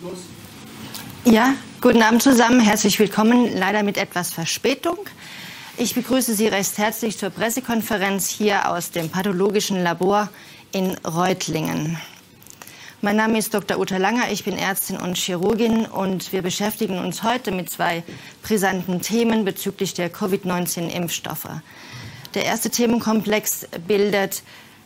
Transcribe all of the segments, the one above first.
Los. Ja, guten Abend zusammen, herzlich willkommen, leider mit etwas Verspätung. Ich begrüße Sie recht herzlich zur Pressekonferenz hier aus dem pathologischen Labor in Reutlingen. Mein Name ist Dr. Uta Langer, ich bin Ärztin und Chirurgin und wir beschäftigen uns heute mit zwei brisanten Themen bezüglich der Covid-19-Impfstoffe. Der erste Themenkomplex bildet: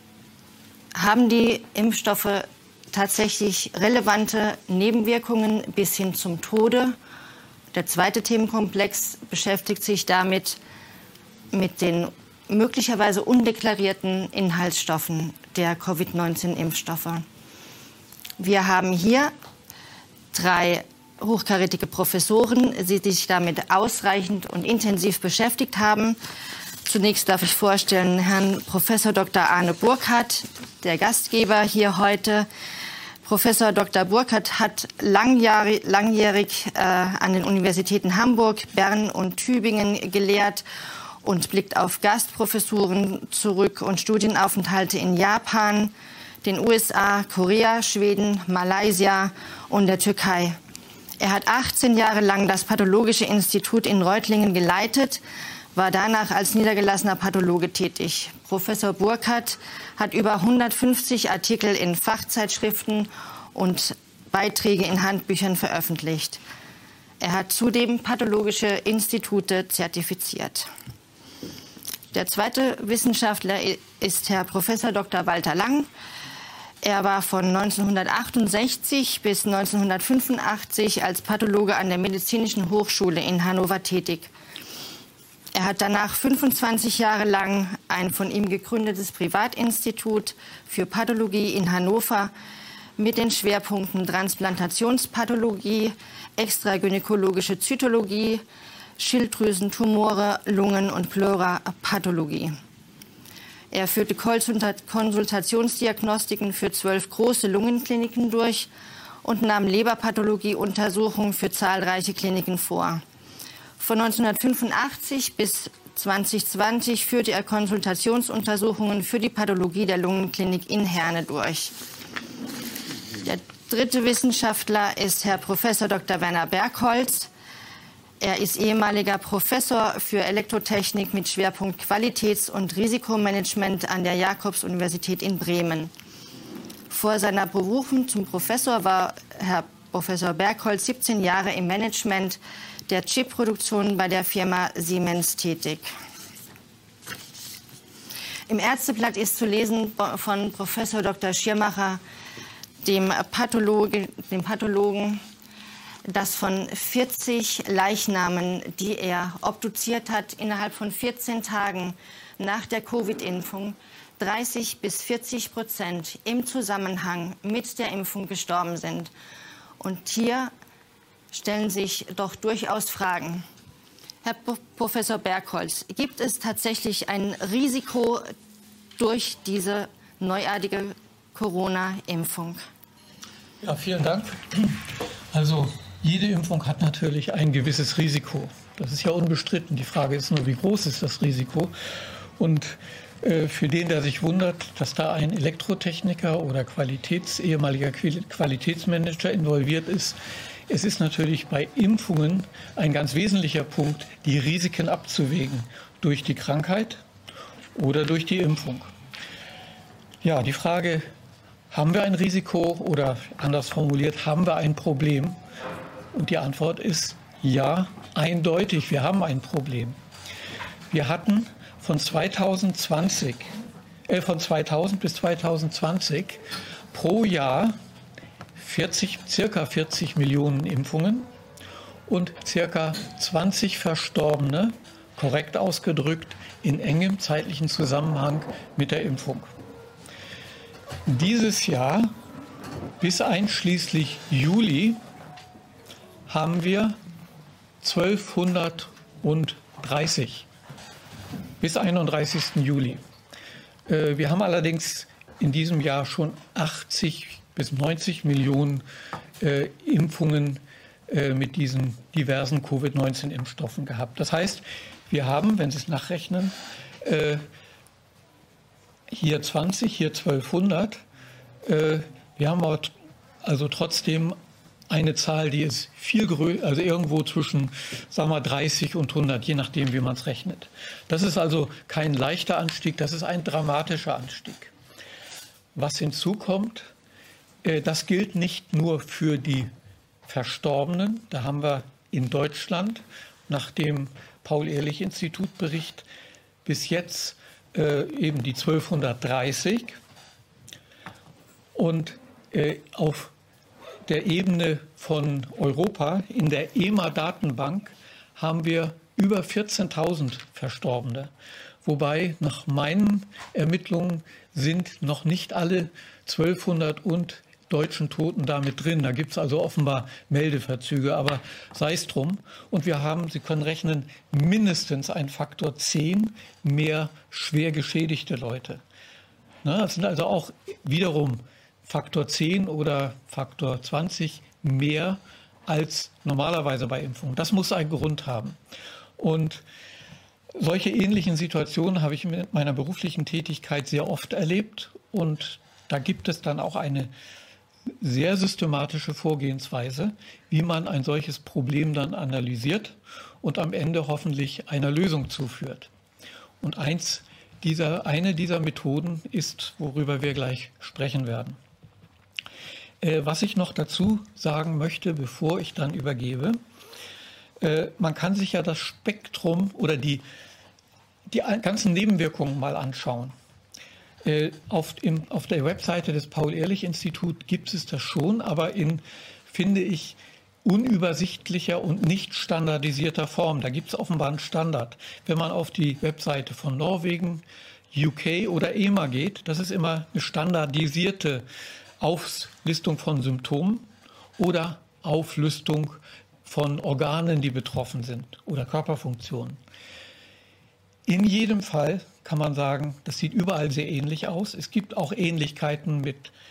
Haben die Impfstoffe tatsächlich relevante Nebenwirkungen bis hin zum Tode? Der zweite Themenkomplex beschäftigt sich damit mit den möglicherweise undeklarierten Inhaltsstoffen der Covid-19-Impfstoffe. Wir haben hier drei hochkarätige Professoren, die sich damit ausreichend und intensiv beschäftigt haben. Zunächst darf ich vorstellen Herrn Professor Dr. Arne Burkhardt, der Gastgeber hier heute. Professor Dr. Burkhardt hat langjährig an den Universitäten Hamburg, Bern und Tübingen gelehrt und blickt auf Gastprofessuren zurück und Studienaufenthalte in Japan, den USA, Korea, Schweden, Malaysia und der Türkei. Er hat 18 Jahre lang das Pathologische Institut in Reutlingen geleitet, war danach als niedergelassener Pathologe tätig. Professor Burkhardt hat über 150 Artikel in Fachzeitschriften und Beiträge in Handbüchern veröffentlicht. Er hat zudem pathologische Institute zertifiziert. Der zweite Wissenschaftler ist Herr Professor Dr. Walter Lang. Er war von 1968 bis 1985 als Pathologe an der Medizinischen Hochschule in Hannover tätig. Er hat danach 25 Jahre lang ein von ihm gegründetes Privatinstitut für Pathologie in Hannover mit den Schwerpunkten Transplantationspathologie, extragynäkologische Zytologie, Schilddrüsentumore, Lungen- und Pleurapathologie. Er führte Konsultationsdiagnostiken für 12 große Lungenkliniken durch und nahm Leberpathologie-Untersuchungen für zahlreiche Kliniken vor. Von 1985 bis 2020 führte er Konsultationsuntersuchungen für die Pathologie der Lungenklinik in Herne durch. Der dritte Wissenschaftler ist Herr Professor Dr. Werner Bergholz. Er ist ehemaliger Professor für Elektrotechnik mit Schwerpunkt Qualitäts- und Risikomanagement an der Jakobs-Universität in Bremen. Vor seiner Berufung zum Professor war Herr Professor Bergholz 17 Jahre im Management der Chipproduktion bei der Firma Siemens tätig. Im Ärzteblatt ist zu lesen von Professor Dr. Schirmacher, dem Pathologen, dass von 40 Leichnamen, die er obduziert hat, innerhalb von 14 Tagen nach der Covid-Impfung 30-40% im Zusammenhang mit der Impfung gestorben sind. Und hier stellen sich doch durchaus Fragen. Herr Professor Bergholz, gibt es tatsächlich ein Risiko durch diese neuartige Corona-Impfung? Ja, vielen Dank. Also jede Impfung hat natürlich ein gewisses Risiko. Das ist ja unbestritten. Die Frage ist nur, wie groß ist das Risiko? Und für den, der sich wundert, dass da ein Elektrotechniker oder ehemaliger Qualitätsmanager involviert ist, es ist natürlich bei Impfungen ein ganz wesentlicher Punkt, die Risiken abzuwägen durch die Krankheit oder durch die Impfung. Ja, die Frage, haben wir ein Risiko oder anders formuliert, haben wir ein Problem? Und die Antwort ist ja, eindeutig, wir haben ein Problem. Wir hatten von 2000 bis 2020 pro Jahr circa 40 Millionen Impfungen und circa 20 Verstorbene, korrekt ausgedrückt, in engem zeitlichen Zusammenhang mit der Impfung. Dieses Jahr bis einschließlich Juli haben wir 1230 bis 31. Juli. Wir haben allerdings in diesem Jahr schon 80 bis 90 Millionen Impfungen mit diesen diversen Covid-19-Impfstoffen gehabt. Das heißt, wir haben, wenn Sie es nachrechnen, hier 20, hier 1200. Wir haben aber also trotzdem eine Zahl, die ist viel größer, also irgendwo zwischen, sagen wir, 30 und 100, je nachdem, wie man es rechnet. Das ist also kein leichter Anstieg, das ist ein dramatischer Anstieg. Was hinzukommt, das gilt nicht nur für die Verstorbenen. Da haben wir in Deutschland nach dem Paul-Ehrlich-Institut-Bericht bis jetzt eben die 1230. Und auf der Ebene von Europa, in der EMA-Datenbank, haben wir über 14.000 Verstorbene. Wobei nach meinen Ermittlungen sind noch nicht alle 1200 und deutschen Toten damit drin. Da gibt es also offenbar Meldeverzüge, aber sei es drum. Und wir haben, Sie können rechnen, mindestens ein Faktor 10 mehr schwer geschädigte Leute. Das sind also auch wiederum Faktor 10 oder Faktor 20 mehr als normalerweise bei Impfungen. Das muss einen Grund haben. Und solche ähnlichen Situationen habe ich mit meiner beruflichen Tätigkeit sehr oft erlebt. Und da gibt es dann auch eine sehr systematische Vorgehensweise, wie man ein solches Problem dann analysiert und am Ende hoffentlich einer Lösung zuführt. Und eine dieser Methoden ist, worüber wir gleich sprechen werden. Was ich noch dazu sagen möchte, bevor ich dann übergebe, man kann sich ja das Spektrum oder die ganzen Nebenwirkungen mal anschauen. Auf der Webseite des Paul-Ehrlich-Institut gibt es das schon, aber in, finde ich, unübersichtlicher und nicht standardisierter Form. Da gibt es offenbar einen Standard. Wenn man auf die Webseite von Norwegen, UK oder EMA geht, das ist immer eine standardisierte Auflistung von Symptomen oder Auflistung von Organen, die betroffen sind oder Körperfunktionen. In jedem Fall kann man sagen, das sieht überall sehr ähnlich aus. Es gibt auch Ähnlichkeiten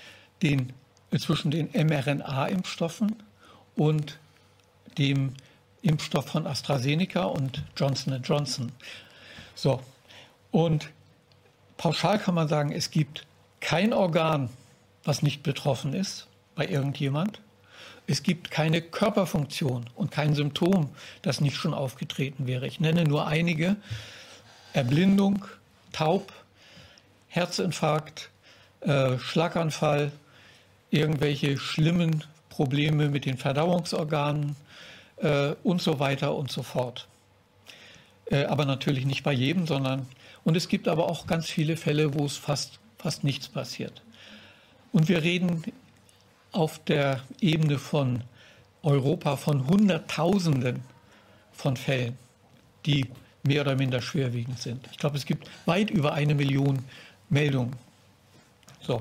zwischen den mRNA-Impfstoffen und dem Impfstoff von AstraZeneca und Johnson & Johnson. So. Und pauschal kann man sagen, es gibt kein Organ, was nicht betroffen ist bei irgendjemand. Es gibt keine Körperfunktion und kein Symptom, das nicht schon aufgetreten wäre. Ich nenne nur einige: Erblindung, taub, Herzinfarkt, Schlaganfall, irgendwelche schlimmen Probleme mit den Verdauungsorganen und so weiter und so fort. Aber natürlich nicht bei jedem, und es gibt aber auch ganz viele Fälle, wo es fast nichts passiert. Und wir reden auf der Ebene von Europa von Hunderttausenden von Fällen, die mehr oder minder schwerwiegend sind. Ich glaube, es gibt weit über 1 Million Meldungen. So.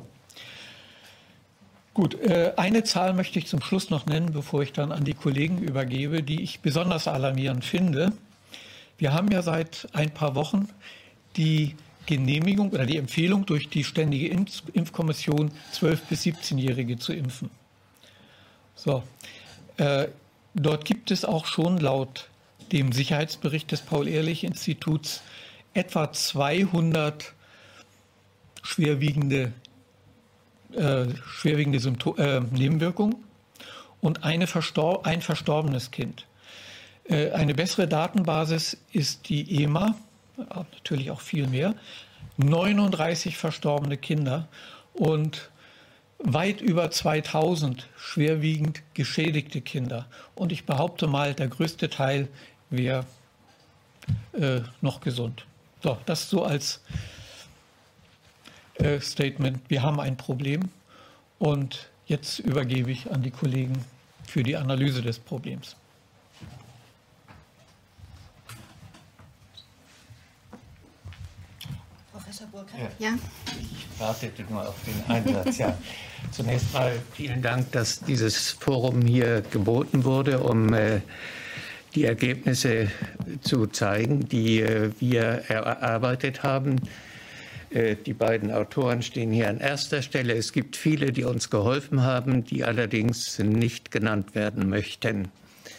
Gut, eine Zahl möchte ich zum Schluss noch nennen, bevor ich dann an die Kollegen übergebe, die ich besonders alarmierend finde. Wir haben ja seit ein paar Wochen die Genehmigung oder die Empfehlung durch die Ständige Impfkommission, 12- bis 17-Jährige zu impfen. So, dort gibt es auch schon laut dem Sicherheitsbericht des Paul-Ehrlich-Instituts etwa 200 schwerwiegende Nebenwirkungen und ein verstorbenes Kind. Eine bessere Datenbasis ist die EMA, natürlich auch viel mehr, 39 verstorbene Kinder und weit über 2000 schwerwiegend geschädigte Kinder. Und ich behaupte mal, der größte Teil wäre noch gesund. So, das so als Statement. Wir haben ein Problem und jetzt übergebe ich an die Kollegen für die Analyse des Problems. Professor Burkhardt? Ja. Ich wartete nur auf den Einsatz. Ja. Zunächst mal vielen Dank, dass dieses Forum hier geboten wurde, um die Ergebnisse zu zeigen, die wir erarbeitet haben. Die beiden Autoren stehen hier an erster Stelle. Es gibt viele, die uns geholfen haben, die allerdings nicht genannt werden möchten.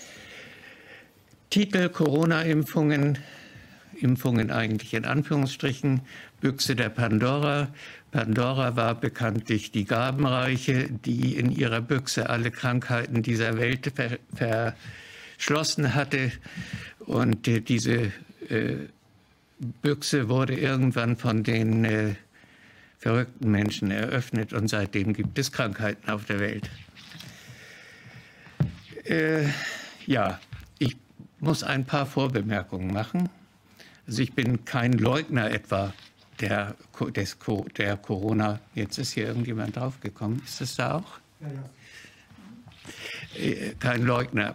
Titel: Corona-Impfungen, Impfungen eigentlich in Anführungsstrichen, Büchse der Pandora, Pandora war bekanntlich die Gabenreiche, die in ihrer Büchse alle Krankheiten dieser Welt verschlossen hatte. Und diese Büchse wurde irgendwann von den verrückten Menschen eröffnet und seitdem gibt es Krankheiten auf der Welt. Ja, ich muss ein paar Vorbemerkungen machen. Also ich bin kein Leugner etwa der Corona. Jetzt ist hier irgendjemand draufgekommen. Ist es da auch? Ja, ja. Kein Leugner.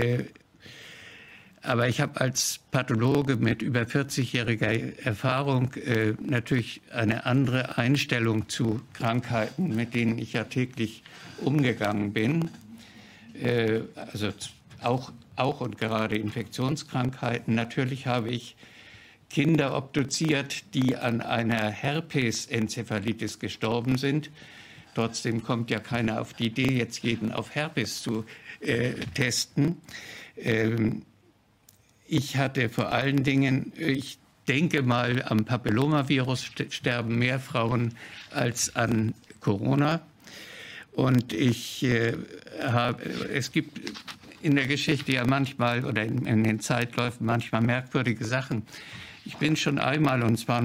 Aber ich habe als Pathologe mit über 40-jähriger Erfahrung natürlich eine andere Einstellung zu Krankheiten, mit denen ich ja täglich umgegangen bin. Also auch und gerade Infektionskrankheiten. Natürlich habe ich Kinder obduziert, die an einer Herpes-Enzephalitis gestorben sind. Trotzdem kommt ja keiner auf die Idee, jetzt jeden auf Herpes zu testen. Ich hatte vor allen Dingen, ich denke mal, am Papillomavirus sterben mehr Frauen als an Corona. Und es gibt in der Geschichte ja manchmal oder in den Zeitläufen manchmal merkwürdige Sachen. Ich bin schon einmal, und zwar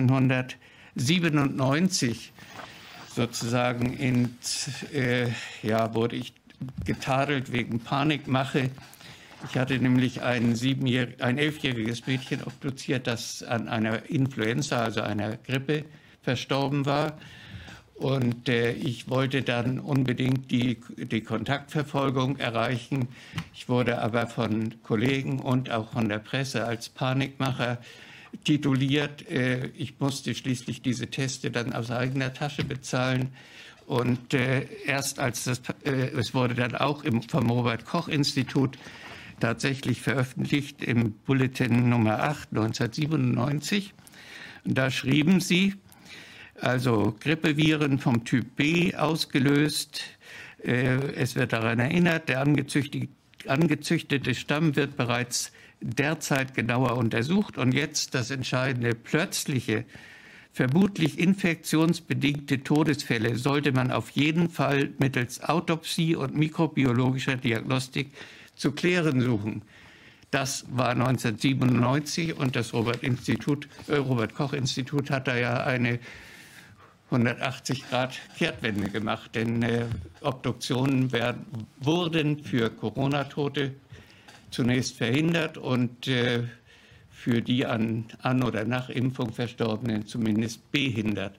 1997, sozusagen wurde ich getadelt wegen Panikmache. Ich hatte nämlich ein 11-jähriges Mädchen obduziert, das an einer Influenza, also einer Grippe, verstorben war. Und ich wollte dann unbedingt die Kontaktverfolgung erreichen. Ich wurde aber von Kollegen und auch von der Presse als Panikmacher tituliert. Ich musste schließlich diese Teste dann aus eigener Tasche bezahlen. Und erst als es wurde dann auch vom Robert-Koch-Institut tatsächlich veröffentlicht im Bulletin Nummer 8 1997. Und da schrieben sie, also Grippeviren vom Typ B ausgelöst. Es wird daran erinnert, der angezüchtete Stamm wird bereits derzeit genauer untersucht. Und jetzt das entscheidende: plötzliche, vermutlich infektionsbedingte Todesfälle sollte man auf jeden Fall mittels Autopsie und mikrobiologischer Diagnostik zu klären suchen. Das war 1997 und das Robert-Koch-Institut hat da ja eine 180-Grad-Kehrtwende gemacht, denn Obduktionen wurden für Corona-Tote zunächst verhindert und für die an oder nach Impfung Verstorbenen zumindest behindert.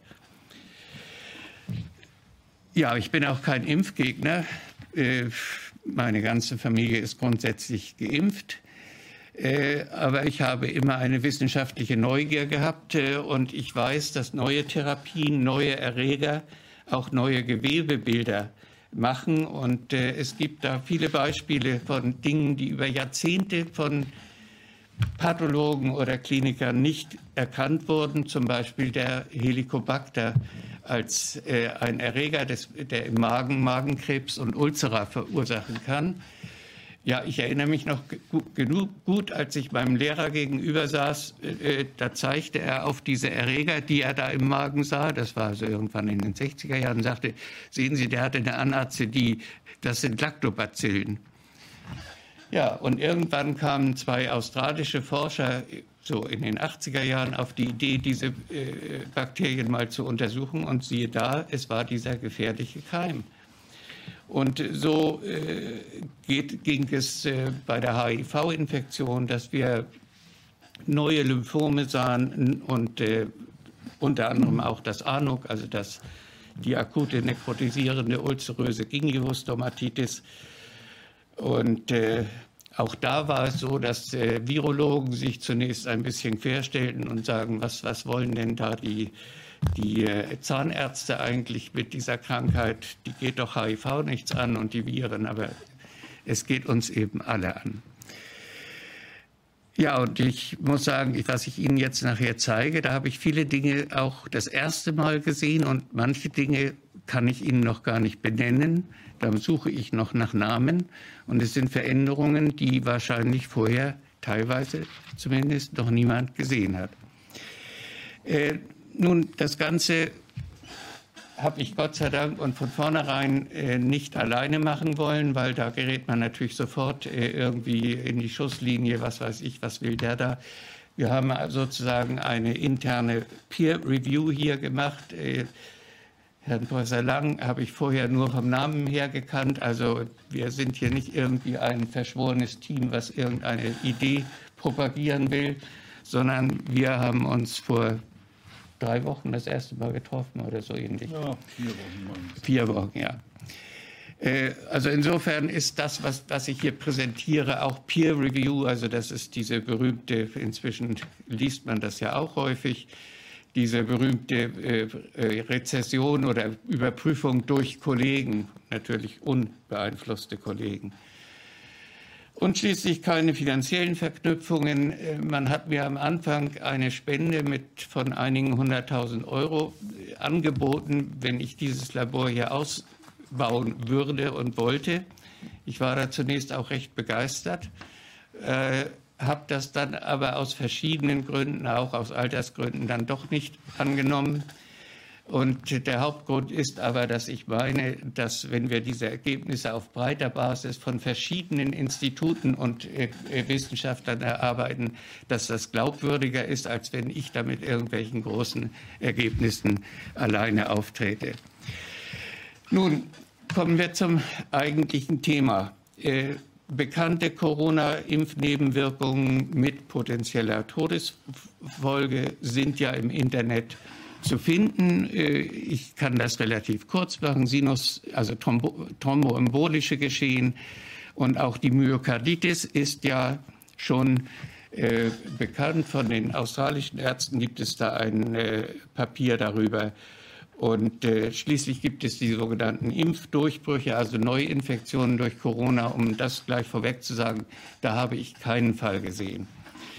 Ja, ich bin auch kein Impfgegner. Meine ganze Familie ist grundsätzlich geimpft. Aber ich habe immer eine wissenschaftliche Neugier gehabt und ich weiß, dass neue Therapien, neue Erreger auch neue Gewebebilder machen. Und es gibt da viele Beispiele von Dingen, die über Jahrzehnte von Pathologen oder Klinikern nicht erkannt wurden. Zum Beispiel der Helicobacter als ein Erreger, der im Magen Magenkrebs und Ulzera verursachen kann. Ja, ich erinnere mich noch gut, als ich meinem Lehrer gegenüber saß, da zeigte er auf diese Erreger, die er da im Magen sah. Das war so irgendwann in den 60er Jahren, und sagte, sehen Sie, der hatte eine Anazidie, das sind Lactobacillen. Ja, und irgendwann kamen zwei australische Forscher, so in den 80er Jahren, auf die Idee, diese Bakterien mal zu untersuchen. Und siehe da, es war dieser gefährliche Keim. Und so ging es bei der HIV-Infektion, dass wir neue Lymphome sahen und unter anderem auch das ANOK, also die akute nekrotisierende ulceröse Gingivostomatitis. Und auch da war es so, dass Virologen sich zunächst ein bisschen querstellten und sagen, was wollen denn da die Zahnärzte eigentlich mit dieser Krankheit? Die geht doch HIV nichts an und die Viren, aber es geht uns eben alle an. Ja, und ich muss sagen, was ich Ihnen jetzt nachher zeige, da habe ich viele Dinge auch das erste Mal gesehen und manche Dinge kann ich Ihnen noch gar nicht benennen. Da suche ich noch nach Namen und es sind Veränderungen, die wahrscheinlich vorher teilweise zumindest noch niemand gesehen hat. Nun, das Ganze habe ich Gott sei Dank und von vornherein nicht alleine machen wollen, weil da gerät man natürlich sofort irgendwie in die Schusslinie, was weiß ich, was will der da. Wir haben sozusagen eine interne Peer-Review hier gemacht. Herrn Professor Lang habe ich vorher nur vom Namen her gekannt. Also wir sind hier nicht irgendwie ein verschworenes Team, was irgendeine Idee propagieren will, sondern wir haben uns vor 3 Wochen das erste Mal getroffen oder so ähnlich. Ja, 4 Wochen. 4 Wochen, ja. Also insofern ist das, was ich hier präsentiere, auch Peer Review. Also das ist diese berühmte, inzwischen liest man das ja auch häufig, diese berühmte Rezession oder Überprüfung durch Kollegen, natürlich unbeeinflusste Kollegen. Und schließlich keine finanziellen Verknüpfungen. Man hat mir am Anfang eine Spende von einigen 100.000 € angeboten, wenn ich dieses Labor hier ausbauen würde und wollte. Ich war da zunächst auch recht begeistert, habe das dann aber aus verschiedenen Gründen, auch aus Altersgründen, dann doch nicht angenommen. Und der Hauptgrund ist aber, dass ich meine, dass wenn wir diese Ergebnisse auf breiter Basis von verschiedenen Instituten und Wissenschaftlern erarbeiten, dass das glaubwürdiger ist, als wenn ich da mit irgendwelchen großen Ergebnissen alleine auftrete. Nun kommen wir zum eigentlichen Thema. Bekannte Corona-Impfnebenwirkungen mit potenzieller Todesfolge sind ja im Internet zu finden. Ich kann das relativ kurz machen. Also thromboembolische Geschehen und auch die Myokarditis ist ja schon bekannt. Von den australischen Ärzten gibt es da ein Papier darüber. Und schließlich gibt es die sogenannten Impfdurchbrüche, also Neuinfektionen durch Corona. Um das gleich vorweg zu sagen, da habe ich keinen Fall gesehen.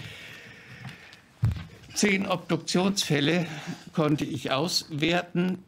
10 Obduktionsfälle konnte ich auswerten,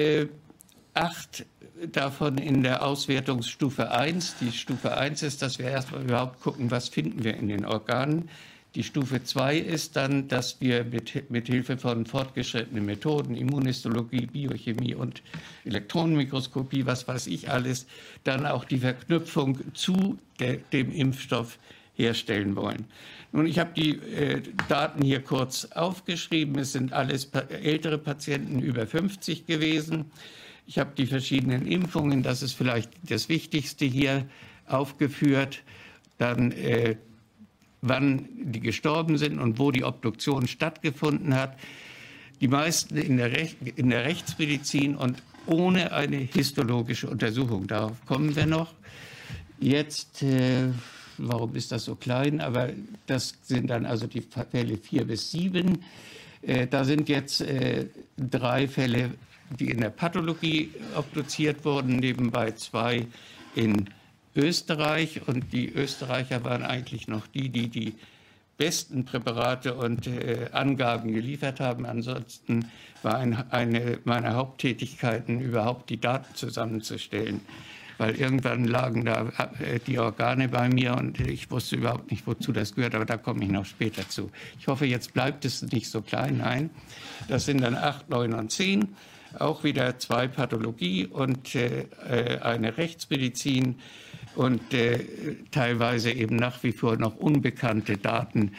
8 davon in der Auswertungsstufe 1. Die Stufe 1 ist, dass wir erstmal überhaupt gucken, was finden wir in den Organen. Die Stufe 2 ist dann, dass wir mit Hilfe von fortgeschrittenen Methoden, Immunhistologie, Biochemie und Elektronenmikroskopie, was weiß ich alles, dann auch die Verknüpfung zu dem Impfstoff herstellen wollen. Nun, ich habe die Daten hier kurz aufgeschrieben. Es sind alles ältere Patienten über 50 gewesen. Ich habe die verschiedenen Impfungen, das ist vielleicht das Wichtigste hier, aufgeführt. Dann wann die gestorben sind und wo die Obduktion stattgefunden hat. Die meisten in der Rechtsmedizin und ohne eine histologische Untersuchung. Darauf kommen wir noch. Jetzt, warum ist das so klein? Aber das sind dann also die Fälle 4 bis 7. Da sind jetzt 3 Fälle, die in der Pathologie obduziert wurden, nebenbei 2 in Österreich. Und die Österreicher waren eigentlich noch die besten Präparate und Angaben geliefert haben. Ansonsten war eine meiner Haupttätigkeiten, überhaupt die Daten zusammenzustellen. Weil irgendwann lagen da die Organe bei mir und ich wusste überhaupt nicht, wozu das gehört, aber da komme ich noch später zu. Ich hoffe, jetzt bleibt es nicht so klein. Nein, das sind dann 8, 9 und 10. Auch wieder 2 Pathologie und eine Rechtsmedizin und teilweise eben nach wie vor noch unbekannte Daten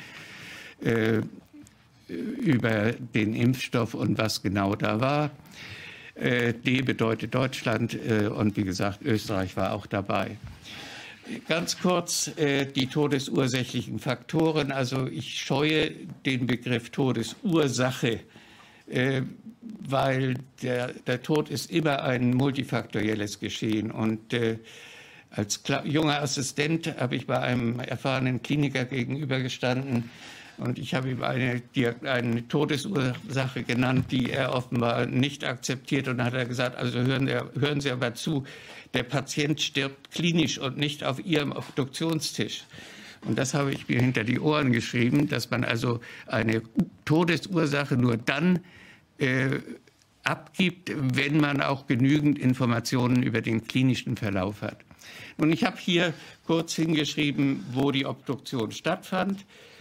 über den Impfstoff und was genau da war. D bedeutet Deutschland und wie gesagt, Österreich war auch dabei. Ganz kurz die todesursächlichen Faktoren. Also ich scheue den Begriff Todesursache, weil der Tod ist immer ein multifaktorielles Geschehen. Und als junger Assistent habe ich bei einem erfahrenen Kliniker gegenübergestanden und ich habe ihm eine Todesursache genannt, die er offenbar nicht akzeptiert. Und dann hat er gesagt, also hören Sie aber zu, der Patient stirbt klinisch und nicht auf Ihrem Obduktionstisch. Und das habe ich mir hinter die Ohren geschrieben, dass man also eine Todesursache nur dann abgibt, wenn man auch genügend Informationen über den klinischen Verlauf hat. Und ich habe hier kurz hingeschrieben, wo die Obduktion stattfand.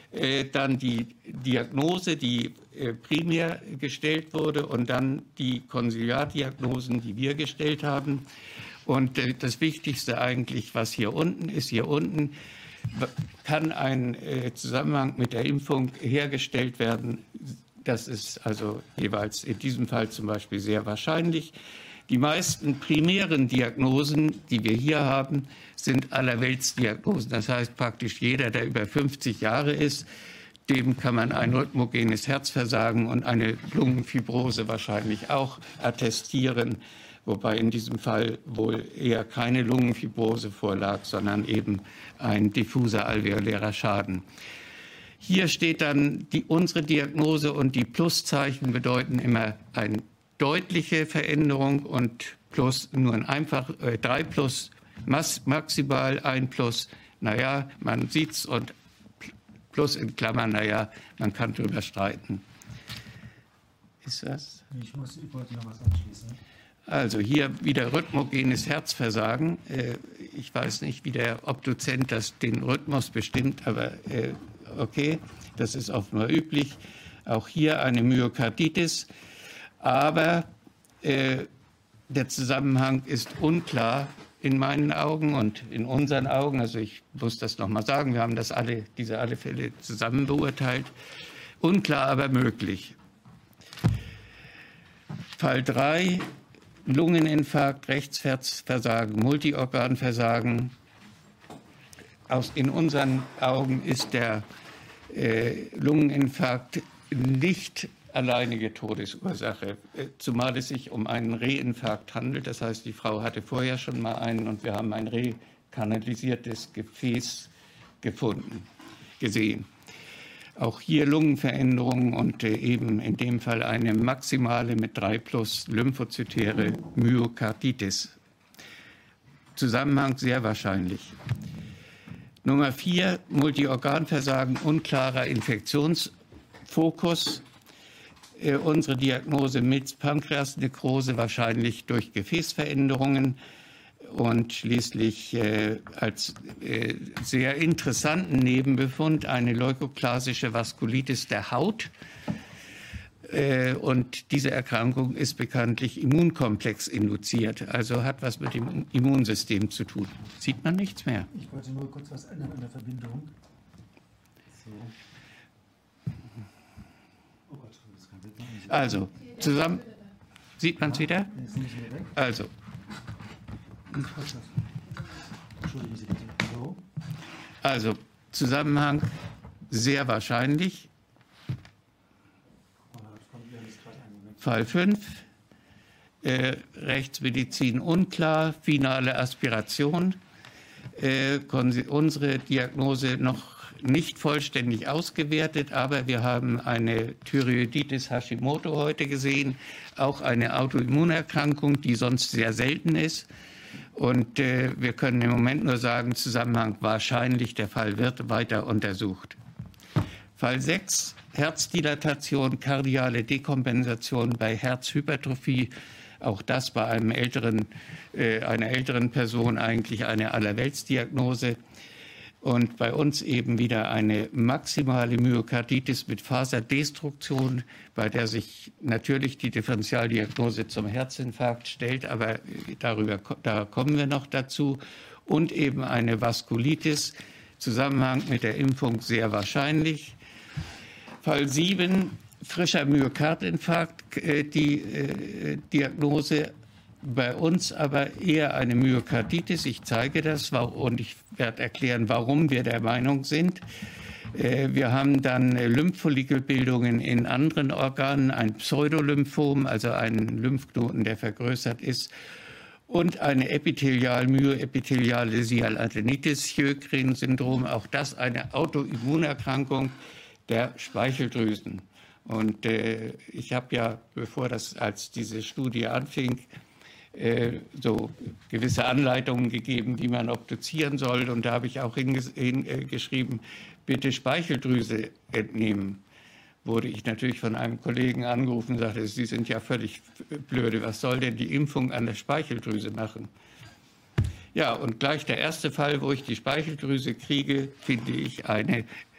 dann die Diagnose, die primär gestellt wurde, und dann die Konsiliardiagnosen, die wir gestellt haben. Und das Wichtigste eigentlich, was hier unten ist, hier unten kann ein Zusammenhang mit der Impfung hergestellt werden. Das ist also jeweils in diesem Fall zum Beispiel sehr wahrscheinlich. Die meisten primären Diagnosen, die wir hier haben, sind Allerweltsdiagnosen. Das heißt praktisch jeder, der über 50 Jahre ist, dem kann man ein rhythmogenes Herzversagen und eine Lungenfibrose wahrscheinlich auch attestieren, wobei in diesem Fall wohl eher keine Lungenfibrose vorlag, sondern eben ein diffuser alveolärer Schaden. Hier steht dann unsere Diagnose, und die Pluszeichen bedeuten immer eine deutliche Veränderung und plus nur ein einfach 3 plus, maximal 1 plus, naja, man sieht's, und plus in Klammern, naja, man kann drüber streiten. Ist das? Ich wollte noch was anschließen. Also hier wieder rhythmogenes Herzversagen. Ich weiß nicht, wie der Obduzent den Rhythmus bestimmt, aber okay, das ist offenbar üblich. Auch hier eine Myokarditis, aber der Zusammenhang ist unklar in meinen Augen und in unseren Augen. Also ich muss das noch mal sagen, wir haben diese alle Fälle zusammen beurteilt. Unklar, aber möglich. Fall 3, Lungeninfarkt, Rechtsherzversagen, Multiorganversagen. In unseren Augen ist der Lungeninfarkt nicht alleinige Todesursache, zumal es sich um einen Reinfarkt handelt. Das heißt, die Frau hatte vorher schon mal einen, und wir haben ein rekanalisiertes Gefäß gesehen. Auch hier Lungenveränderungen und eben in dem Fall eine maximale mit 3 plus lymphozytäre Myokarditis. Zusammenhang sehr wahrscheinlich. Nummer 4, Multiorganversagen, unklarer Infektionsfokus. Unsere Diagnose mit Pankreasnekrose, wahrscheinlich durch Gefäßveränderungen, und schließlich als sehr interessanten Nebenbefund eine leukoplasische Vaskulitis der Haut. Und diese Erkrankung ist bekanntlich immunkomplex induziert, also hat was mit dem Immunsystem zu tun. Sieht man nichts mehr. Ich wollte nur kurz was ändern an der Verbindung. So. Oh Gott, das kann wirklich nicht. Also, zusammen. Sieht man es wieder? Jetzt nehme ich wieder weg. Also. Entschuldigen Sie bitte. So. Also, Zusammenhang sehr wahrscheinlich. Fall 5. Rechtsmedizin unklar, finale Aspiration. Unsere Diagnose noch nicht vollständig ausgewertet, aber wir haben eine Thyreoiditis Hashimoto heute gesehen, auch eine Autoimmunerkrankung, die sonst sehr selten ist. Und wir können im Moment nur sagen, Zusammenhang wahrscheinlich, der Fall wird weiter untersucht. Fall 6, Herzdilatation, kardiale Dekompensation bei Herzhypertrophie. Auch das bei einer älteren Person eigentlich eine Allerweltsdiagnose. Und bei uns eben wieder eine maximale Myokarditis mit Faserdestruktion, bei der sich natürlich die Differentialdiagnose zum Herzinfarkt stellt, aber da kommen wir noch dazu. Und eben eine Vaskulitis, Zusammenhang mit der Impfung sehr wahrscheinlich. Fall 7, frischer Myokardinfarkt, die Diagnose. Bei uns aber eher eine Myokarditis. Ich zeige das und ich werde erklären, warum wir der Meinung sind. Wir haben dann Lymphfollikelbildungen in anderen Organen, ein Pseudolymphom, also einen Lymphknoten, der vergrößert ist, und eine myoepitheliale Sialadenitis, Sjögren-Syndrom, auch das eine Autoimmunerkrankung der Speicheldrüsen. Und ich habe ja, als diese Studie anfing, so gewisse Anleitungen gegeben, wie man obduzieren soll. Und da habe ich auch hingeschrieben, bitte Speicheldrüse entnehmen. Wurde ich natürlich von einem Kollegen angerufen und sagte, Sie sind ja völlig blöde, was soll denn die Impfung an der Speicheldrüse machen? Ja, und gleich der erste Fall, wo ich die Speicheldrüse kriege, finde ich eine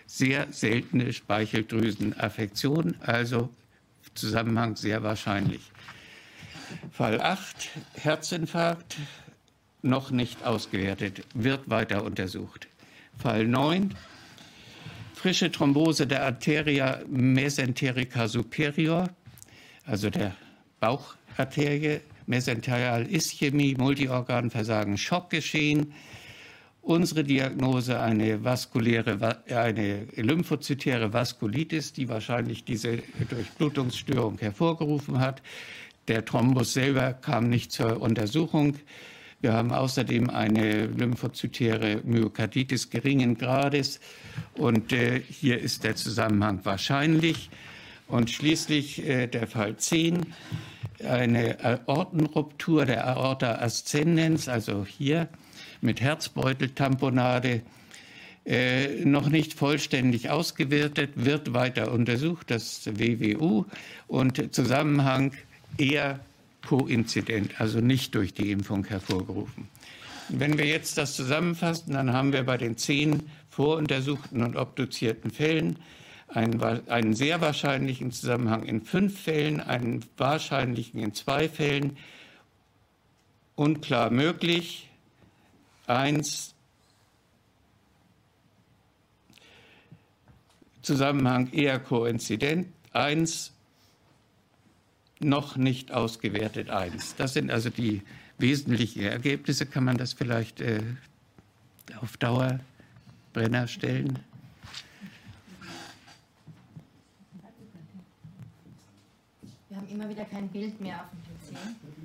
sehr seltene Speicheldrüsenaffektion, also Zusammenhang sehr wahrscheinlich. Fall 8, Herzinfarkt, noch nicht ausgewertet, wird weiter untersucht. Fall 9, frische Thrombose der Arteria mesenterica superior, also der Baucharterie, Mesenterial-Ischämie, Multiorganversagen, Schockgeschehen. Unsere Diagnose eine lymphozytäre Vaskulitis, die wahrscheinlich diese Durchblutungsstörung hervorgerufen hat. Der Thrombus selber kam nicht zur Untersuchung. Wir haben außerdem eine lymphozytäre Myokarditis geringen Grades und hier ist der Zusammenhang wahrscheinlich. Und schließlich der Fall 10, eine Aortenruptur der Aorta ascendens, also hier mit Herzbeuteltamponade, noch nicht vollständig ausgewertet, wird weiter untersucht, das WWU, und Zusammenhang eher koinzident, also nicht durch die Impfung hervorgerufen. Und wenn wir jetzt das zusammenfassen, dann haben wir bei den 10 voruntersuchten und obduzierten Fällen einen sehr wahrscheinlichen Zusammenhang in 5 Fällen, einen wahrscheinlichen in 2 Fällen, unklar möglich, 1, Zusammenhang eher koinzident, 1, noch nicht ausgewertet, 1. Das sind also die wesentlichen Ergebnisse. Kann man das vielleicht auf Dauerbrenner stellen? Wir haben immer wieder kein Bild mehr auf dem PC.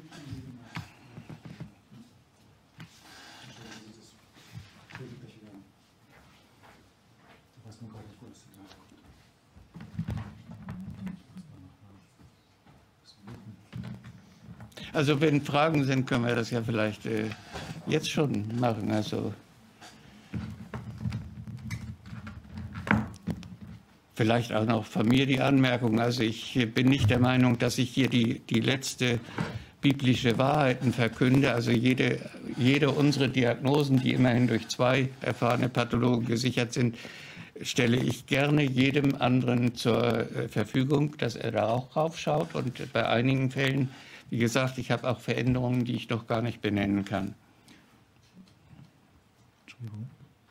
Also wenn Fragen sind, können wir das ja vielleicht jetzt schon machen. Also vielleicht auch noch von mir die Anmerkung. Also ich bin nicht der Meinung, dass ich hier die letzte biblische Wahrheiten verkünde. Also jede unserer Diagnosen, die immerhin durch 2 erfahrene Pathologen gesichert sind, stelle ich gerne jedem anderen zur Verfügung, dass er da auch raufschaut. Und bei einigen Fällen, wie gesagt, ich habe auch Veränderungen, die ich noch gar nicht benennen kann. Entschuldigung.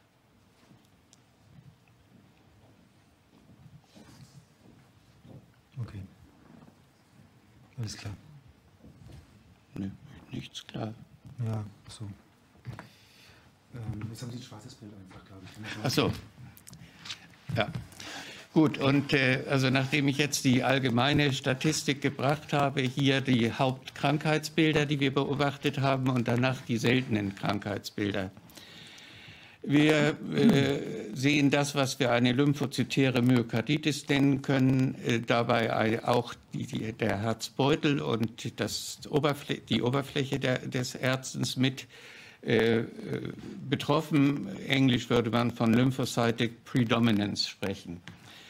Okay. Alles klar. Nee, nichts klar. Ja, so. Jetzt haben Sie ein schwarzes Bild einfach, glaube ich. Ach so. Ja. Gut, und also nachdem ich jetzt die allgemeine Statistik gebracht habe, hier die Hauptkrankheitsbilder, die wir beobachtet haben, und danach die seltenen Krankheitsbilder. Wir sehen das, was wir eine lymphozytäre Myokarditis nennen können, dabei auch der Herzbeutel und die Oberfläche des Herzens mit betroffen. Englisch würde man von Lymphocytic Predominance sprechen.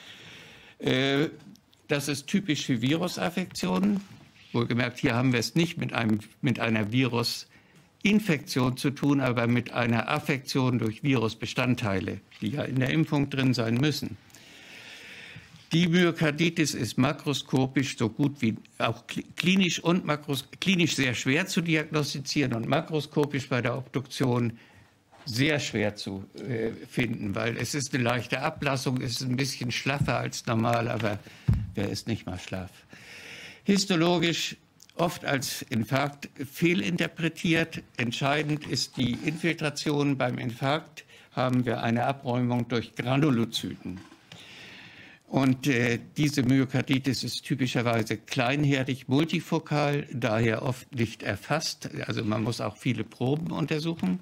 Das ist typisch für Virusaffektionen. Wohlgemerkt, hier haben wir es nicht mit einer Virusinfektion zu tun, aber mit einer Affektion durch Virusbestandteile, die ja in der Impfung drin sein müssen. Die Myokarditis ist makroskopisch so gut wie auch klinisch sehr schwer zu diagnostizieren und makroskopisch bei der Obduktion sehr schwer zu finden, weil es ist eine leichte Ablassung, es ist ein bisschen schlaffer als normal, aber wer ist nicht mal schlaff? Histologisch oft als Infarkt fehlinterpretiert. Entscheidend ist die Infiltration. Beim Infarkt haben wir eine Abräumung durch Granulozyten. Und diese Myokarditis ist typischerweise kleinherdig, multifokal, daher oft nicht erfasst. Also man muss auch viele Proben untersuchen.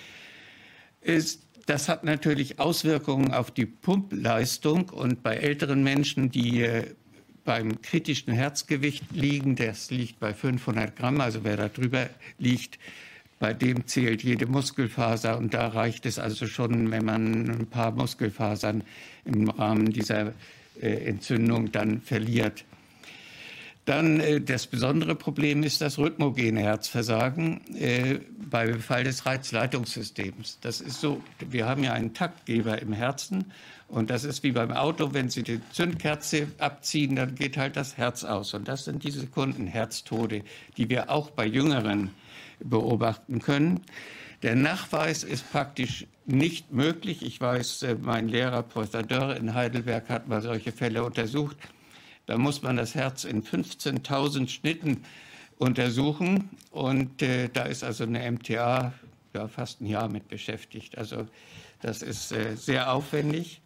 Das hat natürlich Auswirkungen auf die Pumpleistung, und bei älteren Menschen, die beim kritischen Herzgewicht liegen, das liegt bei 500 Gramm, also wer da drüber liegt, bei dem zählt jede Muskelfaser, und da reicht es also schon, wenn man ein paar Muskelfasern im Rahmen dieser Entzündung dann verliert. Dann das besondere Problem ist das rhythmogene Herzversagen. bei Befall des Reizleitungssystems. Das ist so, wir haben ja einen Taktgeber im Herzen und das ist wie beim Auto, wenn Sie die Zündkerze abziehen, dann geht halt das Herz aus. Und das sind die Sekunden Herztode, die wir auch bei Jüngeren beobachten können. Der Nachweis ist praktisch nicht möglich. Ich weiß, mein Lehrer, Professor Dörr in Heidelberg, hat mal solche Fälle untersucht. Da muss man das Herz in 15.000 Schnitten untersuchen und da ist also eine MTA ja, fast ein Jahr mit beschäftigt. Also das ist sehr aufwendig,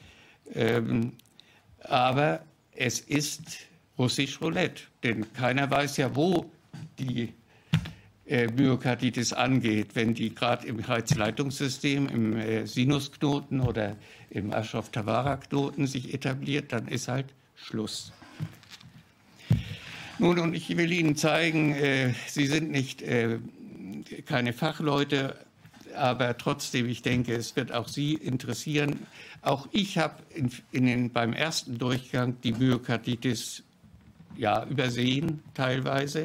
aber es ist russisch Roulette, denn keiner weiß ja, wo die Myokarditis angeht. Wenn die gerade im Reizleitungssystem, im Sinusknoten oder im Aschoff-Tavara-Knoten sich etabliert, dann ist halt Schluss. Nun, und ich will Ihnen zeigen, Sie sind nicht keine Fachleute, aber trotzdem, ich denke, es wird auch Sie interessieren. Auch ich habe beim ersten Durchgang die Myokarditis ja, übersehen, teilweise.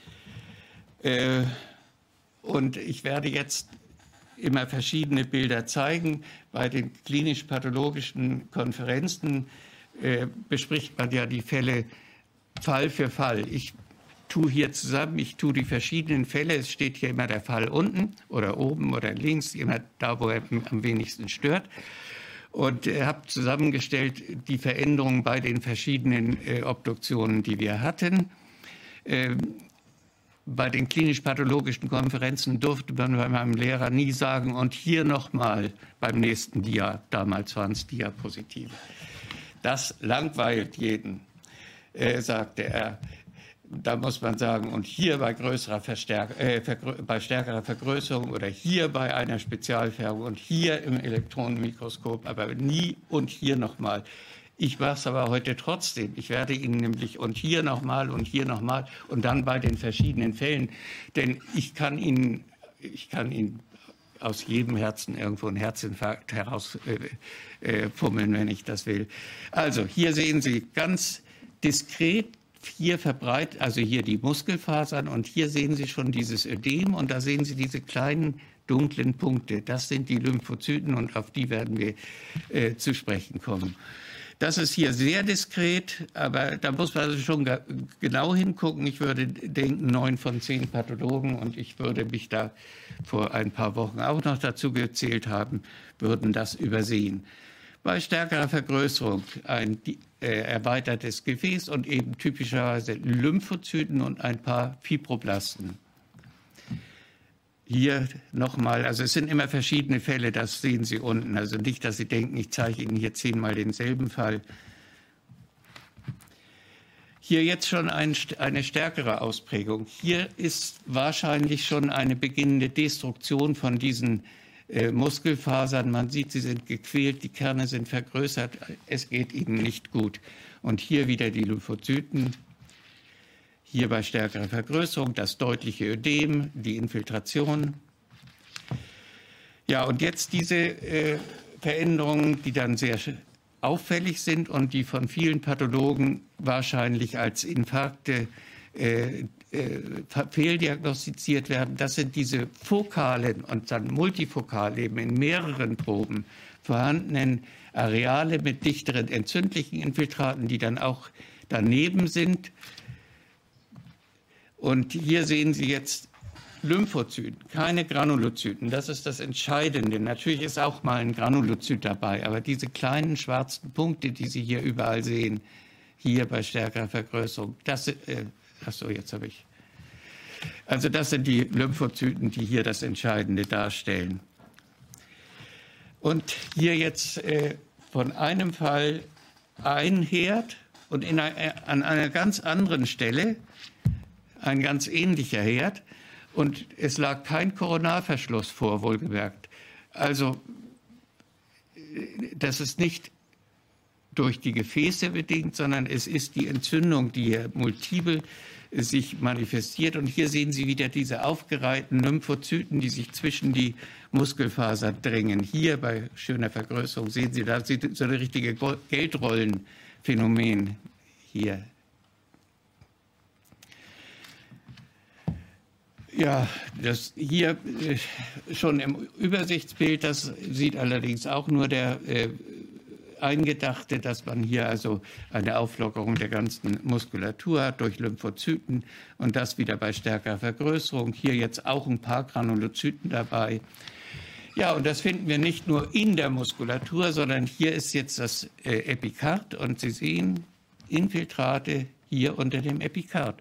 Und ich werde jetzt immer verschiedene Bilder zeigen. Bei den klinisch-pathologischen Konferenzen bespricht man ja die Fälle Fall für Fall. Ich tue hier zusammen, ich tue die verschiedenen Fälle. Es steht hier immer der Fall unten oder oben oder links, immer da, wo er am wenigsten stört. Und habe zusammengestellt die Veränderungen bei den verschiedenen Obduktionen, die wir hatten. Bei den klinisch-pathologischen Konferenzen durfte man bei meinem Lehrer nie sagen, und hier nochmal beim nächsten Dia, damals waren es Diapositive. Das langweilt jeden, sagte er. Da muss man sagen, und hier bei bei stärkerer Vergrößerung oder hier bei einer Spezialfärbung und hier im Elektronenmikroskop, aber nie und hier nochmal. Ich mache es aber heute trotzdem. Ich werde Ihnen nämlich und hier nochmal und dann bei den verschiedenen Fällen, denn ich kann Ihnen aus jedem Herzen irgendwo einen Herzinfarkt herausfummeln, wenn ich das will. Also hier sehen Sie ganz diskret, hier verbreitet, also hier die Muskelfasern und hier sehen Sie schon dieses Ödem und da sehen Sie diese kleinen dunklen Punkte. Das sind die Lymphozyten und auf die werden wir zu sprechen kommen. Das ist hier sehr diskret, aber da muss man also schon genau hingucken. Ich würde denken, 9 von 10 Pathologen, und ich würde mich da vor ein paar Wochen auch noch dazu gezählt haben, würden das übersehen. Bei stärkerer Vergrößerung ein erweitertes Gefäß und eben typischerweise Lymphozyten und ein paar Fibroblasten. Hier nochmal, also es sind immer verschiedene Fälle, das sehen Sie unten. Also nicht, dass Sie denken, ich zeige Ihnen hier 10-mal denselben Fall. Hier jetzt schon eine stärkere Ausprägung. Hier ist wahrscheinlich schon eine beginnende Destruktion von diesen Muskelfasern. Man sieht, sie sind gequält, die Kerne sind vergrößert, es geht ihnen nicht gut. Und hier wieder die Lymphozyten. Hier bei stärkerer Vergrößerung das deutliche Ödem, die Infiltration. Ja, und jetzt diese Veränderungen, die dann sehr auffällig sind und die von vielen Pathologen wahrscheinlich als Infarkte fehldiagnostiziert werden. Das sind diese fokalen und dann multifokal eben in mehreren Proben vorhandenen Areale mit dichteren entzündlichen Infiltraten, die dann auch daneben sind. Und hier sehen Sie jetzt Lymphozyten, keine Granulozyten. Das ist das Entscheidende. Natürlich ist auch mal ein Granulozyt dabei, aber diese kleinen schwarzen Punkte, die Sie hier überall sehen, hier bei stärkerer Vergrößerung, das achso, jetzt habe ich. Also das sind die Lymphozyten, die hier das Entscheidende darstellen. Und hier jetzt von einem Fall ein Herd und an einer ganz anderen Stelle ein ganz ähnlicher Herd. Und es lag kein Koronarverschluss vor, wohlgemerkt. Also das ist nicht durch die Gefäße bedingt, sondern es ist die Entzündung, die hier multiple sich manifestiert. Und hier sehen Sie wieder diese aufgereihten Lymphozyten, die sich zwischen die Muskelfaser drängen. Hier bei schöner Vergrößerung sehen Sie, da sieht so eine richtige Geldrollenphänomen hier. Ja, das hier schon im Übersichtsbild, das sieht allerdings auch nur der Eingedachte, dass man hier also eine Auflockerung der ganzen Muskulatur hat durch Lymphozyten und das wieder bei stärkerer Vergrößerung. Hier jetzt auch ein paar Granulozyten dabei. Ja, und das finden wir nicht nur in der Muskulatur, sondern hier ist jetzt das Epikard und Sie sehen Infiltrate hier unter dem Epikard.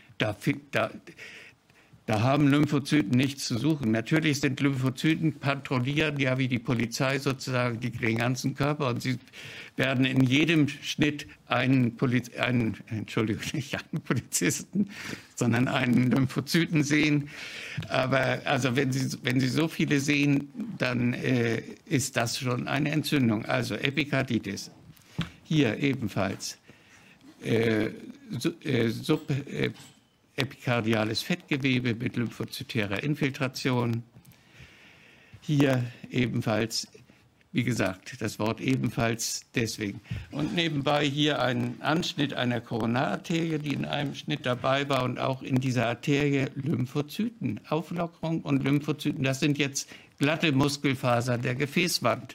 Da haben Lymphozyten nichts zu suchen. Natürlich sind Lymphozyten patrouillieren ja wie die Polizei sozusagen den ganzen Körper und sie werden in jedem Schnitt Entschuldigung, nicht einen Polizisten, sondern einen Lymphozyten sehen. Aber also wenn Sie so viele sehen, dann ist das schon eine Entzündung. Also Epikarditis. Hier ebenfalls epikardiales Fettgewebe mit lymphozytärer Infiltration. Hier ebenfalls, wie gesagt, das Wort ebenfalls deswegen. Und nebenbei hier ein Anschnitt einer Koronararterie, die in einem Schnitt dabei war und auch in dieser Arterie Lymphozyten, Auflockerung und Lymphozyten. Das sind jetzt glatte Muskelfasern der Gefäßwand.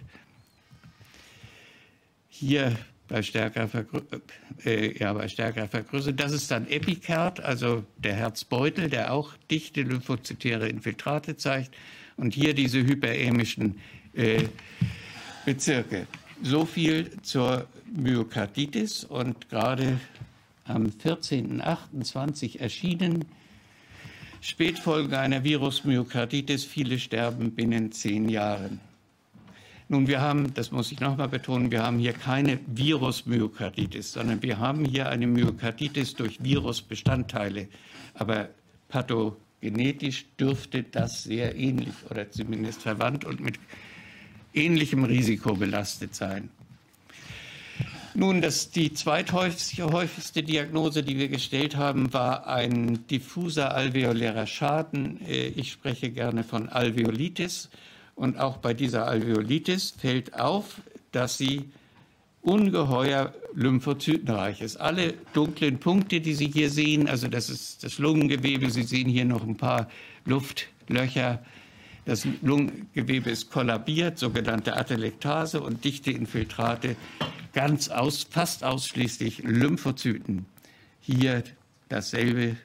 Hier bei stärkerer Vergrößerung. Das ist dann Epikard, also der Herzbeutel, der auch dichte lymphozytäre Infiltrate zeigt. Und hier diese hyperämischen Bezirke. So viel zur Myokarditis und gerade am 14.08.20 erschienen. Spätfolgen einer Virusmyokarditis, viele sterben binnen 10 Jahren. Nun, wir haben, das muss ich nochmal betonen, wir haben hier keine Virusmyokarditis, sondern wir haben hier eine Myokarditis durch Virusbestandteile. Aber pathogenetisch dürfte das sehr ähnlich oder zumindest verwandt und mit ähnlichem Risiko belastet sein. Nun, die zweithäufigste Diagnose, die wir gestellt haben, war ein diffuser alveolärer Schaden. Ich spreche gerne von Alveolitis. Und auch bei dieser Alveolitis fällt auf, dass sie ungeheuer lymphozytenreich ist. Alle dunklen Punkte, die Sie hier sehen, also das ist das Lungengewebe, Sie sehen hier noch ein paar Luftlöcher. Das Lungengewebe ist kollabiert, sogenannte Atelektase und dichte Infiltrate, fast ausschließlich Lymphozyten. Hier dasselbe.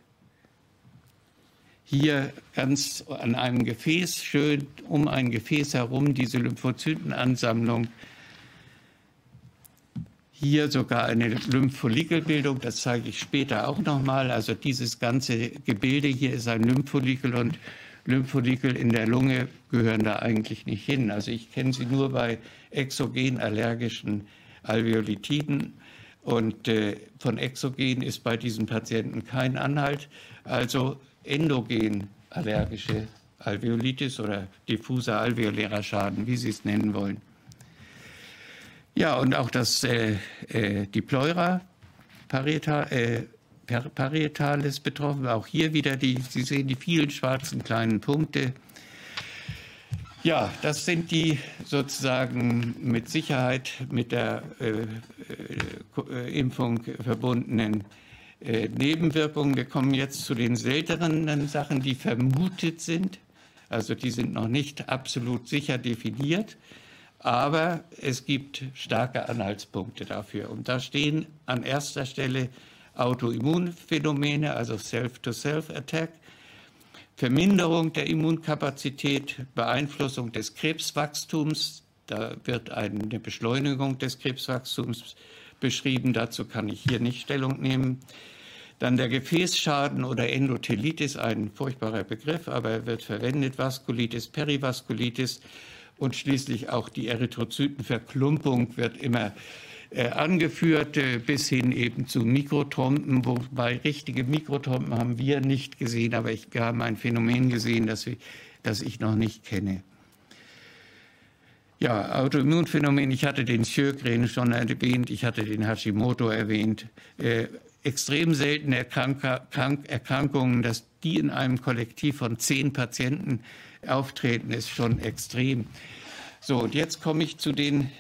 Hier ganz an einem Gefäß, schön um ein Gefäß herum, diese Lymphozytenansammlung. Hier sogar eine Lymphfollikelbildung, das zeige ich später auch nochmal. Also dieses ganze Gebilde hier ist ein Lymphfollikel und Lymphfollikel in der Lunge gehören da eigentlich nicht hin. Also ich kenne sie nur bei exogen allergischen Alveolitiden. Und von exogen ist bei diesen Patienten kein Anhalt. Also endogen allergische Alveolitis oder diffuser alveolärer Schaden, wie Sie es nennen wollen. Ja, und auch die Pleura parietalis betroffen, auch hier wieder Sie sehen die vielen schwarzen kleinen Punkte. Ja, das sind die sozusagen mit Sicherheit mit der Impfung verbundenen Nebenwirkungen. Wir kommen jetzt zu den seltenen Sachen, die vermutet sind. Also die sind noch nicht absolut sicher definiert, aber es gibt starke Anhaltspunkte dafür. Und da stehen an erster Stelle Autoimmunphänomene, also Self-to-Self-Attack, Verminderung der Immunkapazität, Beeinflussung des Krebswachstums. Da wird eine Beschleunigung des Krebswachstums beschrieben. Dazu kann ich hier nicht Stellung nehmen. Dann der Gefäßschaden oder Endothelitis, ein furchtbarer Begriff, aber er wird verwendet, Vaskulitis, Perivaskulitis und schließlich auch die Erythrozytenverklumpung wird immer angeführt, bis hin eben zu Mikrothromben, wobei richtige Mikrothromben haben wir nicht gesehen, aber wir haben ein Phänomen gesehen, das ich noch nicht kenne. Ja, Autoimmunphänomen, ich hatte den Sjögren schon erwähnt, ich hatte den Hashimoto erwähnt. Extrem seltene Erkrankungen, dass die in einem Kollektiv von 10 Patienten auftreten, ist schon extrem. So, und jetzt komme ich zu den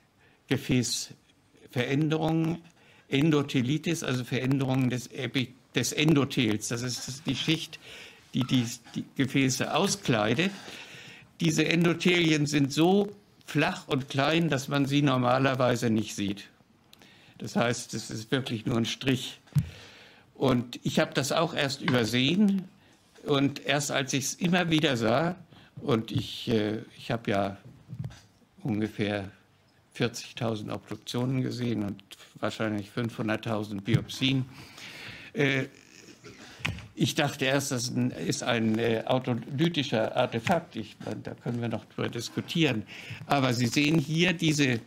Gefäßveränderungen. Endothelitis, also Veränderungen des des Endothels. Das ist die Schicht, die die Gefäße auskleidet. Diese Endothelien sind so flach und klein, dass man sie normalerweise nicht sieht. Das heißt, es ist wirklich nur ein Strich. Und ich habe das auch erst übersehen. Und erst als ich es immer wieder sah, und ich habe ja ungefähr 40.000 Obduktionen gesehen und wahrscheinlich 500.000 Biopsien. Ich dachte erst, das ist ein autolytischer Artefakt. Da können wir noch drüber diskutieren. Aber Sie sehen hier diese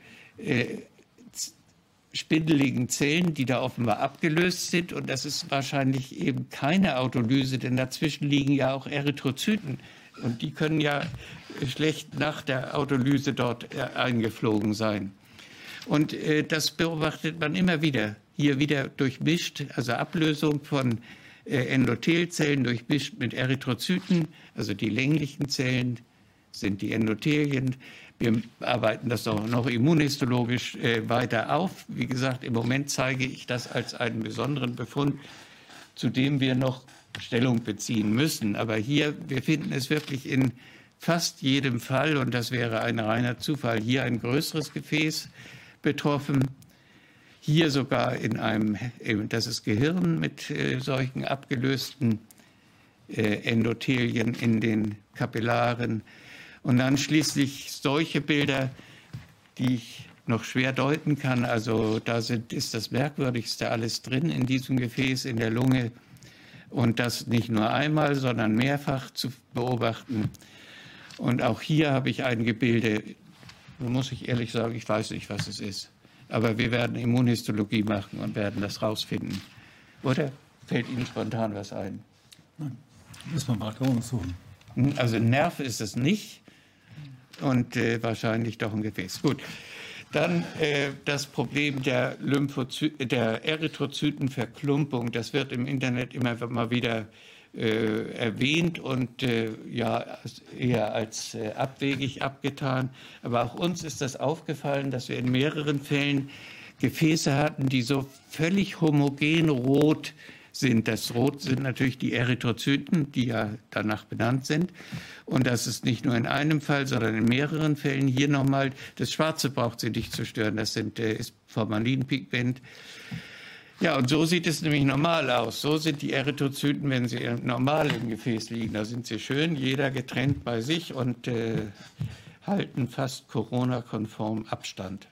spindeligen Zellen, die da offenbar abgelöst sind. Und das ist wahrscheinlich eben keine Autolyse, denn dazwischen liegen ja auch Erythrozyten. Und die können ja schlecht nach der Autolyse dort eingeflogen sein. Und das beobachtet man immer wieder. Hier wieder durchmischt, also Ablösung von Endothelzellen durchmischt mit Erythrozyten, also die länglichen Zellen sind die Endothelien. Wir arbeiten das auch noch immunhistologisch weiter auf. Wie gesagt, im Moment zeige ich das als einen besonderen Befund, zu dem wir noch Stellung beziehen müssen. Aber hier, wir finden es wirklich in fast jedem Fall, und das wäre ein reiner Zufall, hier ein größeres Gefäß betroffen. Hier sogar in einem, das ist Gehirn mit solchen abgelösten Endothelien in den Kapillaren. Und dann schließlich solche Bilder, die ich noch schwer deuten kann. Also da ist das Merkwürdigste alles drin in diesem Gefäß, in der Lunge. Und das nicht nur einmal, sondern mehrfach zu beobachten. Und auch hier habe ich ein Gebilde, da muss ich ehrlich sagen, ich weiß nicht, was es ist. Aber wir werden Immunhistologie machen und werden das rausfinden. Oder fällt Ihnen spontan was ein? Nein, müssen wir weiter untersuchen. Also ein Nerv ist es nicht und wahrscheinlich doch ein Gefäß. Gut, dann das Problem der Erythrozytenverklumpung. Das wird im Internet immer mal wieder erwähnt und ja, eher als abwegig abgetan. Aber auch uns ist das aufgefallen, dass wir in mehreren Fällen Gefäße hatten, die so völlig homogen rot sind. Das Rot sind natürlich die Erythrozyten, die ja danach benannt sind. Und das ist nicht nur in einem Fall, sondern in mehreren Fällen. Hier nochmal, das Schwarze braucht sie nicht zu stören. Das ist Formalinpigment. Ja, und so sieht es nämlich normal aus. So sind die Erythrozyten, wenn sie normal im Gefäß liegen. Da sind sie schön, jeder getrennt bei sich und halten fast Corona-konform Abstand.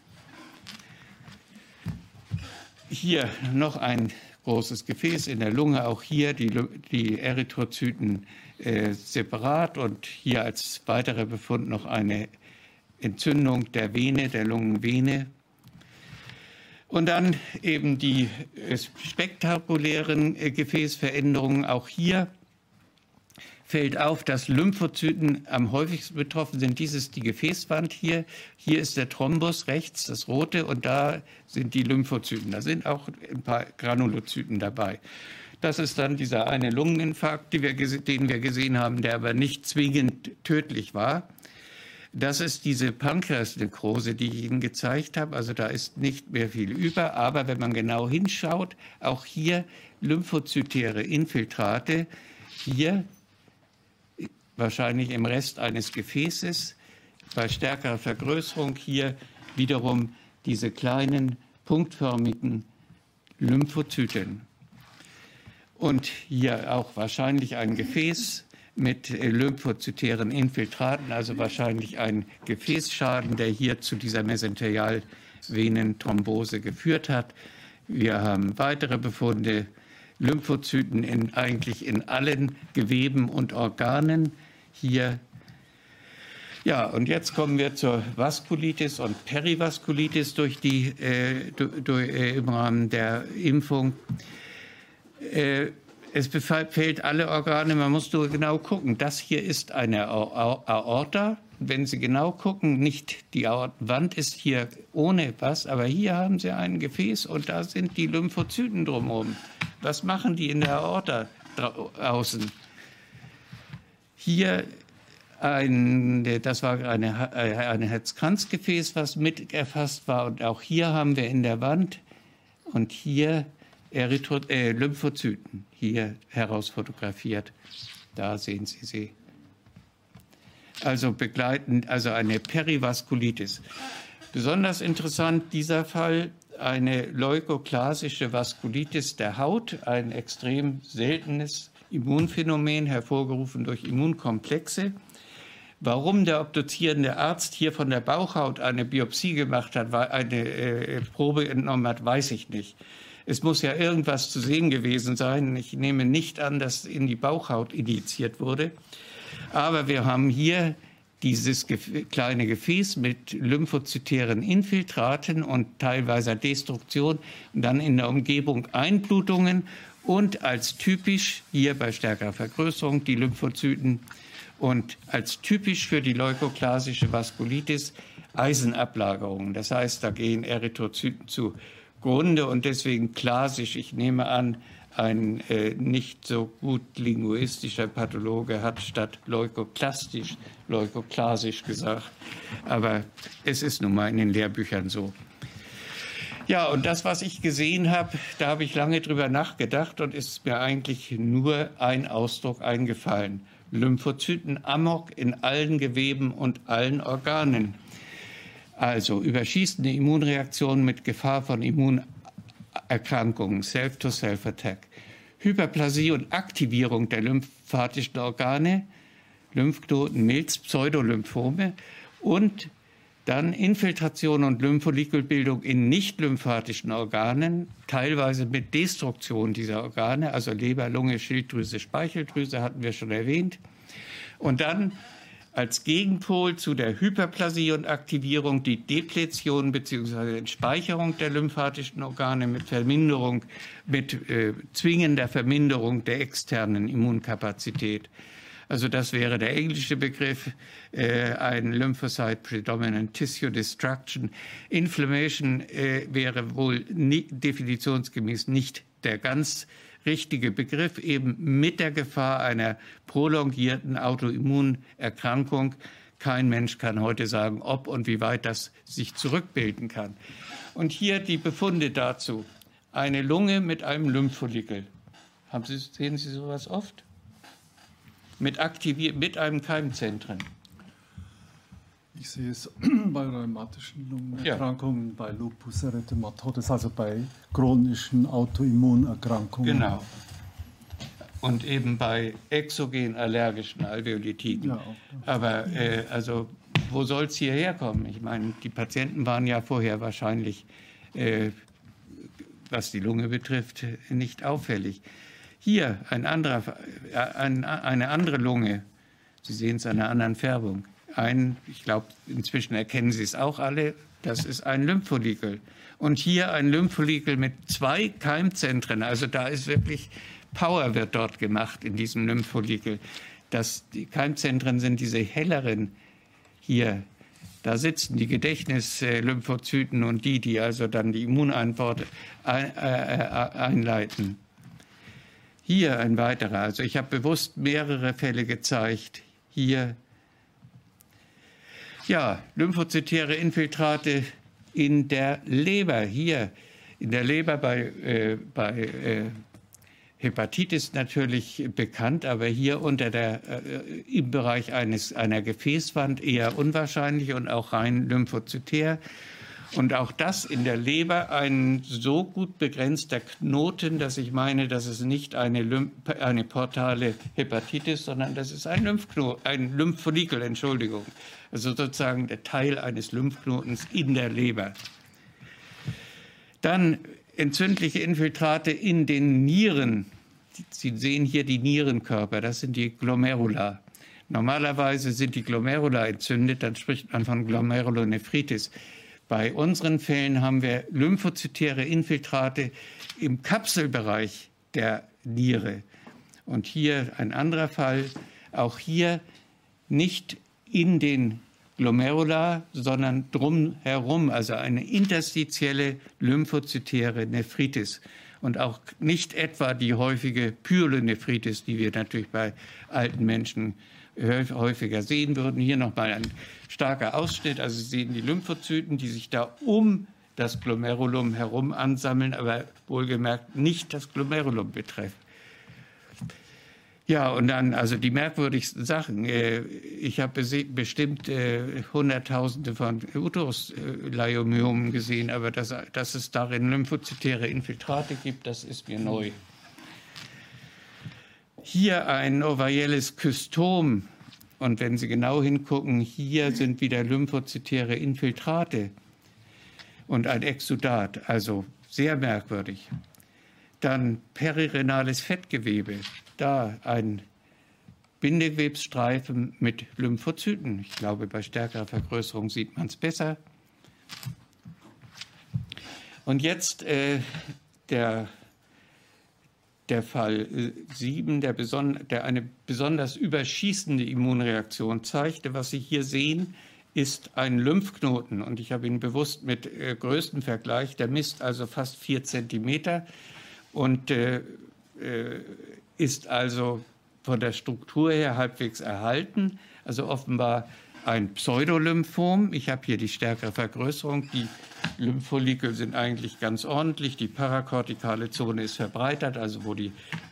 Hier noch ein großes Gefäß in der Lunge, auch hier die Erythrozyten separat und hier als weiterer Befund noch eine Entzündung der Vene, der Lungenvene. Und dann eben die spektakulären Gefäßveränderungen. Auch hier fällt auf, dass Lymphozyten am häufigsten betroffen sind. Dies ist die Gefäßwand hier. Hier ist der Thrombus rechts, das rote, und da sind die Lymphozyten. Da sind auch ein paar Granulozyten dabei. Das ist dann dieser eine Lungeninfarkt, den wir gesehen haben, der aber nicht zwingend tödlich war. Das ist diese Pankreasnekrose, die ich Ihnen gezeigt habe. Also da ist nicht mehr viel über. Aber wenn man genau hinschaut, auch hier lymphozytäre Infiltrate. Hier wahrscheinlich im Rest eines Gefäßes. Bei stärkerer Vergrößerung hier wiederum diese kleinen punktförmigen Lymphozyten. Und hier auch wahrscheinlich ein Gefäß mit lymphozytären Infiltraten, also wahrscheinlich ein Gefäßschaden, der hier zu dieser Mesenterialvenenthrombose geführt hat. Wir haben weitere Befunde, Lymphozyten eigentlich in allen Geweben und Organen. Hier. Ja, und jetzt kommen wir zur Vaskulitis und Perivaskulitis im Rahmen der Impfung. Es befällt alle Organe, man muss nur genau gucken. Das hier ist eine Aorta. Wenn Sie genau gucken, nicht die Aortenwand ist hier ohne was, aber hier haben Sie ein Gefäß und da sind die Lymphozyten drumherum. Was machen die in der Aorta außen? Hier das war ein Herzkranzgefäß, was mit erfasst war. Und auch hier haben wir in der Wand und hier Lymphozyten hier herausfotografiert. Da sehen Sie sie. Also begleitend, also eine Perivaskulitis. Besonders interessant dieser Fall, eine leukoklasische Vaskulitis der Haut, ein extrem seltenes Immunphänomen, hervorgerufen durch Immunkomplexe. Warum der obduzierende Arzt hier von der Bauchhaut eine Biopsie gemacht hat, eine Probe entnommen hat, weiß ich nicht. Es muss ja irgendwas zu sehen gewesen sein. Ich nehme nicht an, dass in die Bauchhaut injiziert wurde. Aber wir haben hier dieses kleine Gefäß mit lymphozytären Infiltraten und teilweise Destruktion und dann in der Umgebung Einblutungen und als typisch hier bei stärkerer Vergrößerung die Lymphozyten und als typisch für die leukoklasische Vaskulitis Eisenablagerungen. Das heißt, da gehen Erythrozyten zugrunde und deswegen klasisch, ich nehme an, ein nicht so gut linguistischer Pathologe hat statt leukoklastisch leukoklasisch gesagt. Aber es ist nun mal in den Lehrbüchern so. Ja, und das, was ich gesehen habe, da habe ich lange drüber nachgedacht und ist mir eigentlich nur ein Ausdruck eingefallen. Lymphozyten-Amok in allen Geweben und allen Organen. Also überschießende Immunreaktionen mit Gefahr von Immunerkrankungen, Self-to-Self-Attack. Hyperplasie und Aktivierung der lymphatischen Organe, Lymphknoten, Milz, Pseudolymphome und dann Infiltration und Lympholikelbildung in nicht-lymphatischen Organen, teilweise mit Destruktion dieser Organe, also Leber, Lunge, Schilddrüse, Speicheldrüse hatten wir schon erwähnt. Und dann als Gegenpol zu der Hyperplasie und Aktivierung die Depletion bzw. Entspeicherung der lymphatischen Organe mit zwingender Verminderung der externen Immunkapazität. Also das wäre der englische Begriff, ein Lymphocyte Predominant Tissue Destruction. Inflammation wäre wohl definitionsgemäß nicht der ganz richtige Begriff, eben mit der Gefahr einer prolongierten Autoimmunerkrankung. Kein Mensch kann heute sagen, ob und wie weit das sich zurückbilden kann. Und hier die Befunde dazu. Eine Lunge mit einem Lymphfollikel. Sehen Sie sowas oft? Mit einem Keimzentren. Ich sehe es bei rheumatischen Lungenerkrankungen, ja. Bei Lupus erythematodes, also bei chronischen Autoimmunerkrankungen. Genau. Und eben bei exogen allergischen Alveolitiden. Ja, aber also, wo soll es hierher kommen? Ich meine, die Patienten waren ja vorher wahrscheinlich, was die Lunge betrifft, nicht auffällig. Hier eine andere Lunge. Sie sehen es an einer anderen Färbung. Ich glaube, inzwischen erkennen Sie es auch alle, das ist ein Lymphfollikel. Und hier ein Lymphfollikel mit 2 Keimzentren. Also da ist wirklich Power wird dort gemacht in diesem Lymphfollikel. Die Keimzentren sind diese helleren hier. Da sitzen die Gedächtnislymphozyten und die also dann die Immunantwort einleiten. Hier ein weiterer. Also ich habe bewusst mehrere Fälle gezeigt. Hier. Ja, lymphozytäre Infiltrate in der Leber. Hier in der Leber bei Hepatitis natürlich bekannt, aber hier im Bereich einer Gefäßwand eher unwahrscheinlich und auch rein lymphozytär. Und auch das in der Leber ein so gut begrenzter Knoten, dass ich meine, dass es nicht eine portale Hepatitis, sondern das ist ein Lymphfollikel, Entschuldigung. Also sozusagen der Teil eines Lymphknotens in der Leber. Dann entzündliche Infiltrate in den Nieren. Sie sehen hier die Nierenkörper, das sind die Glomerula. Normalerweise sind die Glomerula entzündet, dann spricht man von Glomerulonephritis. Bei unseren Fällen haben wir lymphozytäre Infiltrate im Kapselbereich der Niere. Und hier ein anderer Fall, auch hier nicht in den Glomerula, sondern drumherum, also eine interstitielle lymphozytäre Nephritis. Und auch nicht etwa die häufige Pyelonephritis, die wir natürlich bei alten Menschen häufiger sehen würden. Hier nochmal ein starker Ausschnitt. Also Sie sehen die Lymphozyten, die sich da um das Glomerulum herum ansammeln, aber wohlgemerkt nicht das Glomerulum betreffen. Ja, und dann also die merkwürdigsten Sachen. Ich habe bestimmt Hunderttausende von Uterusleiomyomen gesehen, aber dass es darin lymphozytäre Infiltrate gibt, das ist mir neu. Hier ein ovarielles Kystom. Und wenn Sie genau hingucken, hier sind wieder lymphozytäre Infiltrate und ein Exudat, also sehr merkwürdig. Dann perirenales Fettgewebe, da ein Bindegewebsstreifen mit Lymphozyten. Ich glaube, bei stärkerer Vergrößerung sieht man es besser. Und jetzt der Fall 7, der eine besonders überschießende Immunreaktion zeigte. Was Sie hier sehen, ist ein Lymphknoten. Und ich habe ihn bewusst mit Größenvergleich, der misst also fast 4 Zentimeter und ist also von der Struktur her halbwegs erhalten. Also offenbar ein Pseudolymphom. Ich habe hier die stärkere Vergrößerung. Die Lymphfollikel sind eigentlich ganz ordentlich. Die parakortikale Zone ist verbreitert, also wo die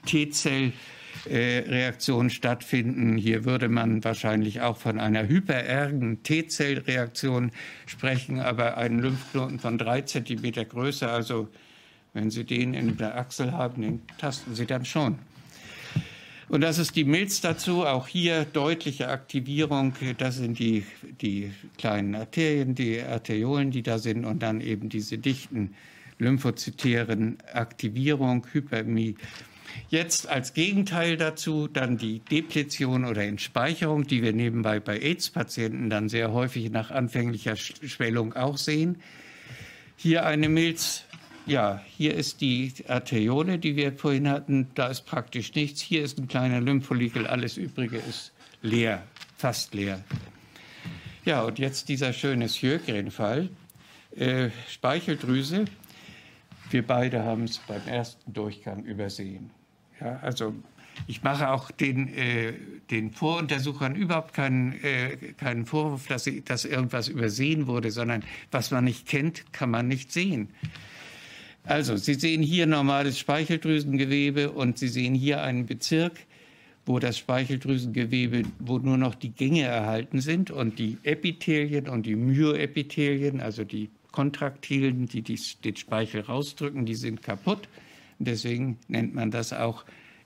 T-Zell-Reaktionen stattfinden. Hier würde man wahrscheinlich auch von einer hyperergen T-Zell-Reaktion sprechen, aber einen Lymphknoten von 3 Zentimeter Größe, also wenn Sie den in der Achsel haben, den tasten Sie dann schon. Und das ist die Milz dazu, auch hier deutliche Aktivierung, das sind die kleinen Arterien, die Arteriolen, die da sind und dann eben diese dichten lymphozytären Aktivierung, Hypermie. Jetzt als Gegenteil dazu dann die Depletion oder Entspeicherung, die wir nebenbei bei AIDS-Patienten dann sehr häufig nach anfänglicher Schwellung auch sehen. Hier eine Milz. Ja, hier ist die Arteriole, die wir vorhin hatten. Da ist praktisch nichts. Hier ist ein kleiner Lymphfollikel. Alles Übrige ist leer, fast leer. Ja, und jetzt dieser schöne Sjögren-Fall. Speicheldrüse. Wir beide haben es beim ersten Durchgang übersehen. Ja, also ich mache auch den Voruntersuchern überhaupt keinen Vorwurf, dass irgendwas übersehen wurde, sondern was man nicht kennt, kann man nicht sehen. Also, Sie sehen hier normales Speicheldrüsengewebe und Sie sehen hier einen Bezirk, wo das Speicheldrüsengewebe, wo nur noch die Gänge erhalten sind und die Epithelien und die Myoepithelien, also die Kontraktilen, die den Speichel rausdrücken, die sind kaputt. Deswegen nennt man das auch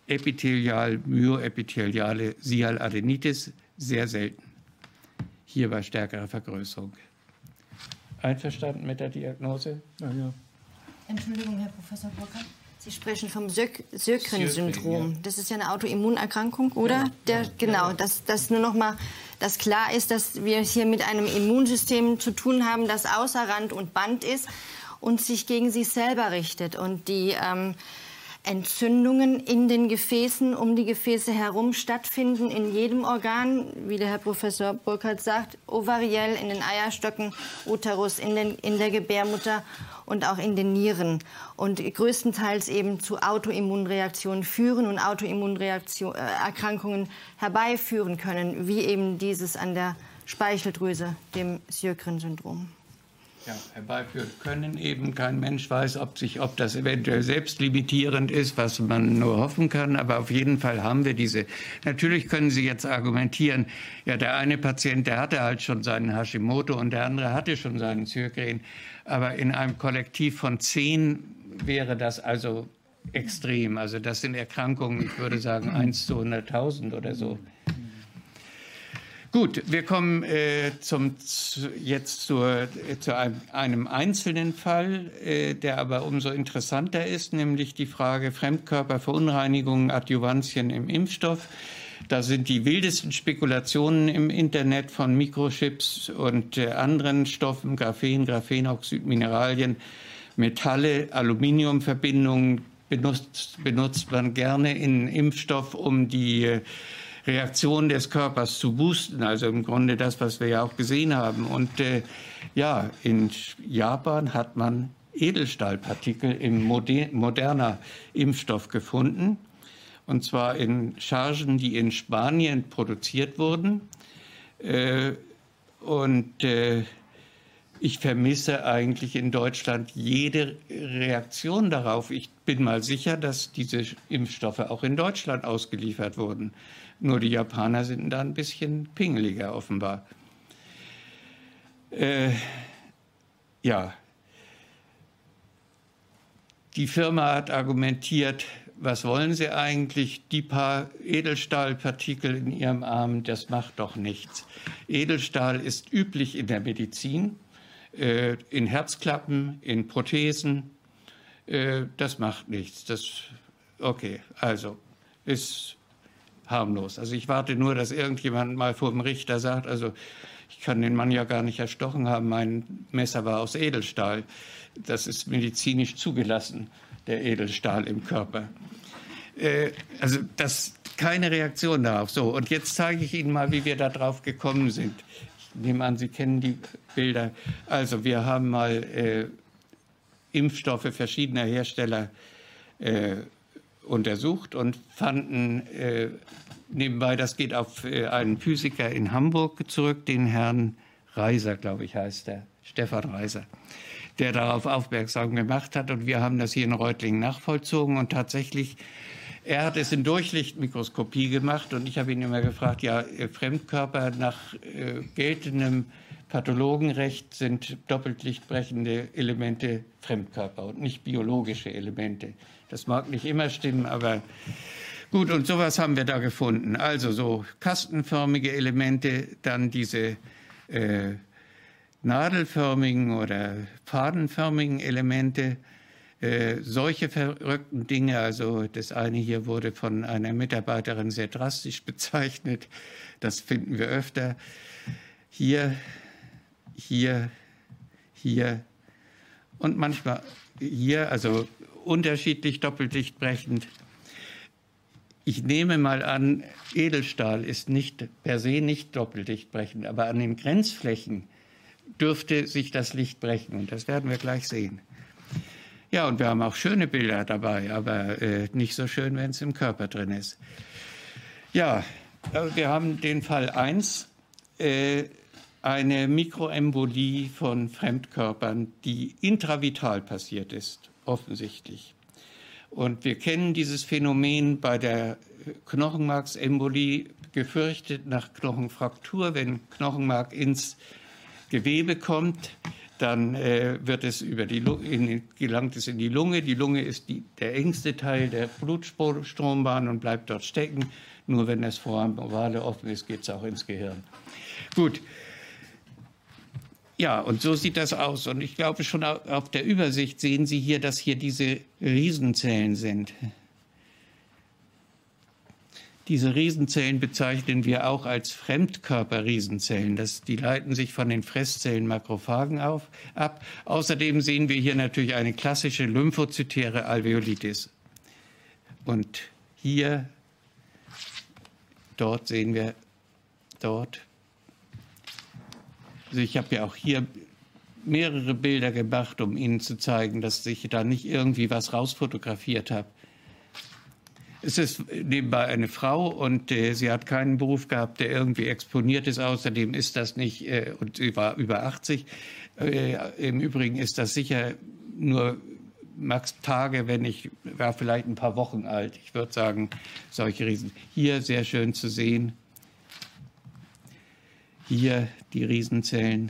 myoepitheliale Sialadenitis, sehr selten. Hier bei stärkerer Vergrößerung. Einverstanden mit der Diagnose? Ja, ja. Entschuldigung, Herr Professor Burkhardt. Sie sprechen vom Sjögren-Syndrom. Ja. Das ist ja eine Autoimmunerkrankung, oder? Genau, dass nur noch mal, dass klar ist, dass wir es hier mit einem Immunsystem zu tun haben, das außer Rand und Band ist und sich gegen sich selber richtet. Und die Entzündungen in den Gefäßen, um die Gefäße herum stattfinden, in jedem Organ, wie der Herr Professor Burkhardt sagt, ovariell, in den Eierstöcken, Uterus, in der Gebärmutter und auch in den Nieren. Und größtenteils eben zu Autoimmunreaktionen führen und Autoimmunerkrankungen herbeiführen können, wie eben dieses an der Speicheldrüse, dem Sjögren-Syndrom. Ja, herbeiführen können eben. Kein Mensch weiß, ob das eventuell selbstlimitierend ist, was man nur hoffen kann. Aber auf jeden Fall haben wir diese. Natürlich können Sie jetzt argumentieren, ja, der eine Patient, der hatte halt schon seinen Hashimoto und der andere hatte schon seinen Sjögren. Aber in einem Kollektiv von 10 wäre das also extrem. Also das sind Erkrankungen, ich würde sagen, 1 zu 100.000 oder so. Gut, wir kommen jetzt zu einem einzelnen Fall, der aber umso interessanter ist, nämlich die Frage Fremdkörperverunreinigungen, Adjuvantien im Impfstoff. Da sind die wildesten Spekulationen im Internet von Mikrochips und anderen Stoffen, Graphen, Graphenoxid, Mineralien, Metalle, Aluminiumverbindungen benutzt man gerne in Impfstoff, um die Reaktion des Körpers zu boosten, also im Grunde das, was wir ja auch gesehen haben. Und ja, in Japan hat man Edelstahlpartikel im moderner Impfstoff gefunden, und zwar in Chargen, die in Spanien produziert wurden. Und Ich vermisse eigentlich in Deutschland jede Reaktion darauf. Ich bin mal sicher, dass diese Impfstoffe auch in Deutschland ausgeliefert wurden. Nur die Japaner sind da ein bisschen pingeliger offenbar. Ja. Die Firma hat argumentiert, was wollen Sie eigentlich? Die paar Edelstahlpartikel in Ihrem Arm, das macht doch nichts. Edelstahl ist üblich in der Medizin, in Herzklappen, in Prothesen. Das macht nichts. Okay, also ist harmlos. Also ich warte nur, dass irgendjemand mal vor dem Richter sagt, also ich kann den Mann ja gar nicht erstochen haben, mein Messer war aus Edelstahl. Das ist medizinisch zugelassen, der Edelstahl im Körper. Also das keine Reaktion darauf. So, und jetzt zeige ich Ihnen mal, wie wir da drauf gekommen sind. Ich nehme an, Sie kennen die Bilder. Also wir haben mal Impfstoffe verschiedener Hersteller untersucht und fanden nebenbei, das geht auf einen Physiker in Hamburg zurück, den Herrn Reiser, glaube ich, heißt der, Stefan Reiser, der darauf aufmerksam gemacht hat. Und wir haben das hier in Reutlingen nachvollzogen. Und tatsächlich, er hat es in Durchlichtmikroskopie gemacht. Und ich habe ihn immer gefragt, ja, Fremdkörper nach geltendem Pathologenrecht sind doppelt lichtbrechende Elemente Fremdkörper und nicht biologische Elemente. Das mag nicht immer stimmen, aber gut, und sowas haben wir da gefunden. Also so kastenförmige Elemente, dann diese nadelförmigen oder fadenförmigen Elemente, solche verrückten Dinge. Also das eine hier wurde von einer Mitarbeiterin sehr drastisch bezeichnet. Das finden wir öfter. Hier, hier, hier und manchmal hier, also unterschiedlich doppeldichtbrechend. Ich nehme mal an, Edelstahl ist nicht per se nicht doppeldichtbrechend, aber an den Grenzflächen dürfte sich das Licht brechen. Und das werden wir gleich sehen. Ja, und wir haben auch schöne Bilder dabei, aber nicht so schön, wenn es im Körper drin ist. Ja, wir haben den Fall 1, eine Mikroembolie von Fremdkörpern, die intravital passiert ist, offensichtlich. Und wir kennen dieses Phänomen bei der Knochenmarksembolie, gefürchtet nach Knochenfraktur. Wenn Knochenmark ins Gewebe kommt, dann wird es gelangt es in die Lunge. Die Lunge ist der engste Teil der Blutstrombahn und bleibt dort stecken. Nur wenn das Foramen ovale offen ist, geht es auch ins Gehirn. Gut. Ja, und so sieht das aus. Und ich glaube, schon auf der Übersicht sehen Sie hier, dass hier diese Riesenzellen sind. Diese Riesenzellen bezeichnen wir auch als Fremdkörperriesenzellen. Die leiten sich von den Fresszellen Makrophagen ab. Außerdem sehen wir hier natürlich eine klassische lymphozytäre Alveolitis. Und hier, dort sehen wir, dort. Also ich habe ja auch hier mehrere Bilder gemacht, um Ihnen zu zeigen, dass ich da nicht irgendwie was rausfotografiert habe. Es ist nebenbei eine Frau und sie hat keinen Beruf gehabt, der irgendwie exponiert ist. Außerdem ist das nicht, und sie war über 80. Im Übrigen ist das sicher nur max Tage, war vielleicht ein paar Wochen alt. Ich würde sagen, solche Riesen. Hier sehr schön zu sehen. Hier die Riesenzellen.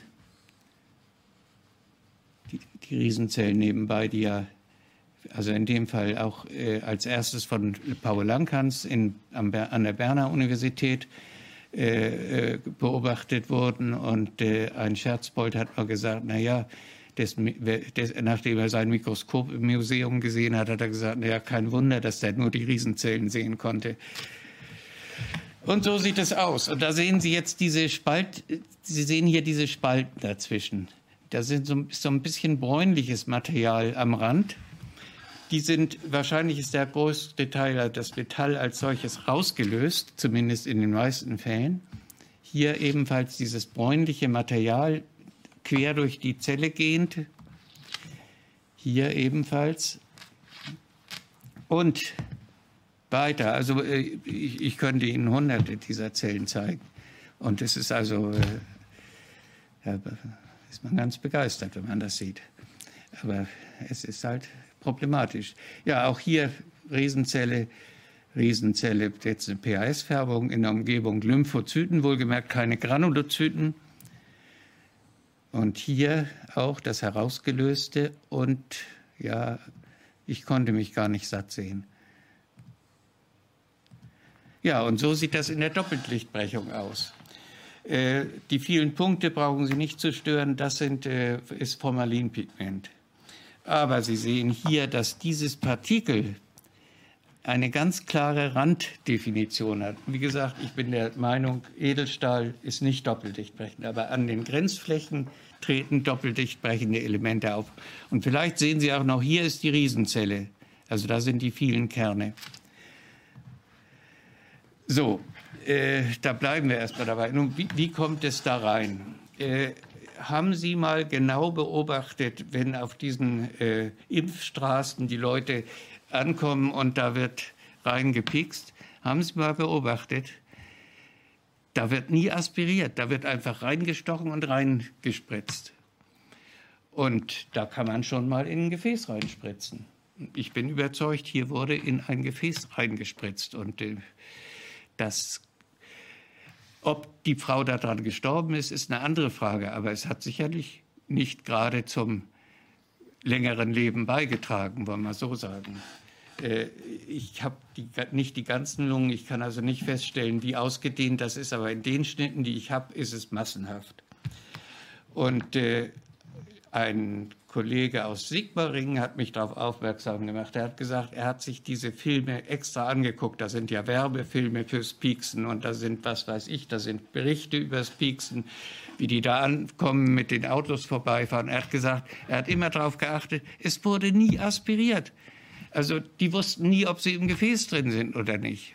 Die Riesenzellen nebenbei, die ja also in dem Fall auch als erstes von Paul Langhans an der Berner Universität beobachtet wurden. Und ein Scherzbold hat mal gesagt, naja, nachdem er sein Mikroskop im Museum gesehen hat, hat er gesagt, naja, kein Wunder, dass er nur die Riesenzellen sehen konnte. Und so sieht es aus. Und da sehen Sie jetzt Sie sehen hier diese Spalten dazwischen. Da sind so ein bisschen bräunliches Material am Rand. Wahrscheinlich ist der größte Teil, das Metall als solches, rausgelöst, zumindest in den meisten Fällen. Hier ebenfalls dieses bräunliche Material, quer durch die Zelle gehend. Hier ebenfalls. Und weiter, also ich könnte Ihnen Hunderte dieser Zellen zeigen. Und es ist also, ist man ganz begeistert, wenn man das sieht. Aber es ist halt problematisch. Ja, auch hier Riesenzelle, jetzt eine PAS-Färbung in der Umgebung, Lymphozyten, wohlgemerkt keine Granulozyten. Und hier auch das Herausgelöste und ja, ich konnte mich gar nicht satt sehen. Ja, und so sieht das in der Doppeltlichtbrechung aus. Die vielen Punkte brauchen Sie nicht zu stören, das ist Formalinpigment. Aber Sie sehen hier, dass dieses Partikel eine ganz klare Randdefinition hat. Wie gesagt, ich bin der Meinung, Edelstahl ist nicht doppeldichtbrechend, aber an den Grenzflächen treten doppeldichtbrechende Elemente auf. Und vielleicht sehen Sie auch noch, hier ist die Riesenzelle, also da sind die vielen Kerne. So, da bleiben wir erstmal dabei. Nun, wie kommt es da rein? Haben Sie mal genau beobachtet, wenn auf diesen Impfstraßen die Leute ankommen und da wird reingepikst, haben Sie mal beobachtet, da wird nie aspiriert, da wird einfach reingestochen und reingespritzt. Und da kann man schon mal in ein Gefäß reinspritzen. Ich bin überzeugt, hier wurde in ein Gefäß reingespritzt. Und ob die Frau daran gestorben ist, ist eine andere Frage. Aber es hat sicherlich nicht gerade zum längeren Leben beigetragen, wollen wir so sagen. Ich habe nicht die ganzen Lungen, ich kann also nicht feststellen, wie ausgedehnt das ist, aber in den Schnitten, die ich habe, ist es massenhaft. Und ein Kollege aus Sigmaringen hat mich darauf aufmerksam gemacht. Er hat gesagt, er hat sich diese Filme extra angeguckt. Da sind ja Werbefilme fürs Pieksen und da sind, was weiß ich, da sind Berichte übers Pieksen, wie die da ankommen, mit den Autos vorbeifahren. Er hat gesagt, er hat immer darauf geachtet, es wurde nie aspiriert. Also die wussten nie, ob sie im Gefäß drin sind oder nicht.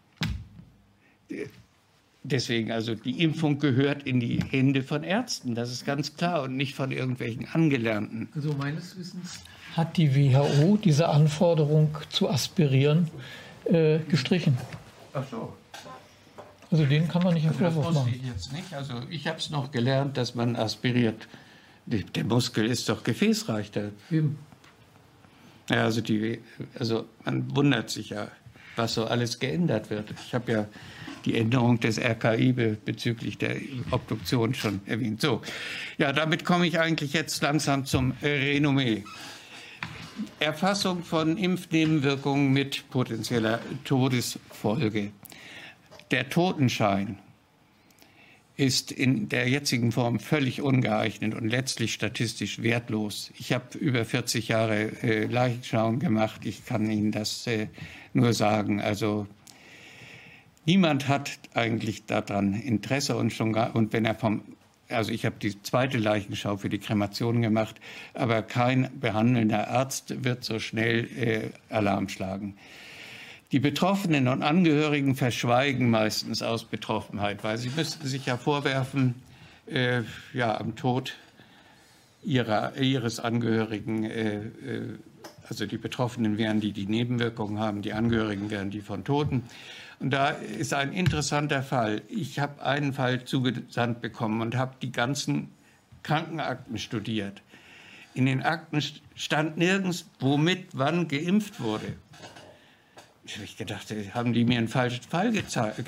Deswegen, also die Impfung gehört in die Hände von Ärzten, das ist ganz klar, und nicht von irgendwelchen Angelernten. Also meines Wissens hat die WHO diese Anforderung zu aspirieren gestrichen. Ach so. Also den kann man nicht im Vorwurf machen. Das wusste ich jetzt nicht. Also ich habe es noch gelernt, dass man aspiriert. Der Muskel ist doch gefäßreich. Eben. Ja, also man wundert sich ja, was so alles geändert wird. Ich habe ja die Änderung des RKI bezüglich der Obduktion schon erwähnt. So, ja, damit komme ich eigentlich jetzt langsam zum Renommee. Erfassung von Impfnebenwirkungen mit potenzieller Todesfolge. Der Totenschein ist in der jetzigen Form völlig ungeeignet und letztlich statistisch wertlos. Ich habe über 40 Jahre Leichenschauen gemacht. Ich kann Ihnen das nur sagen. Also niemand hat eigentlich daran Interesse und wenn er also ich habe die zweite Leichenschau für die Kremation gemacht, aber kein behandelnder Arzt wird so schnell Alarm schlagen. Die Betroffenen und Angehörigen verschweigen meistens aus Betroffenheit, weil sie müssten sich ja vorwerfen, am Tod ihres Angehörigen, also die Betroffenen wären die Nebenwirkungen haben, die Angehörigen wären die von Toten. Und da ist ein interessanter Fall. Ich habe einen Fall zugesandt bekommen und habe die ganzen Krankenakten studiert. In den Akten stand nirgends, womit wann geimpft wurde. Ich habe gedacht, haben die mir einen falschen Fall gezeigt.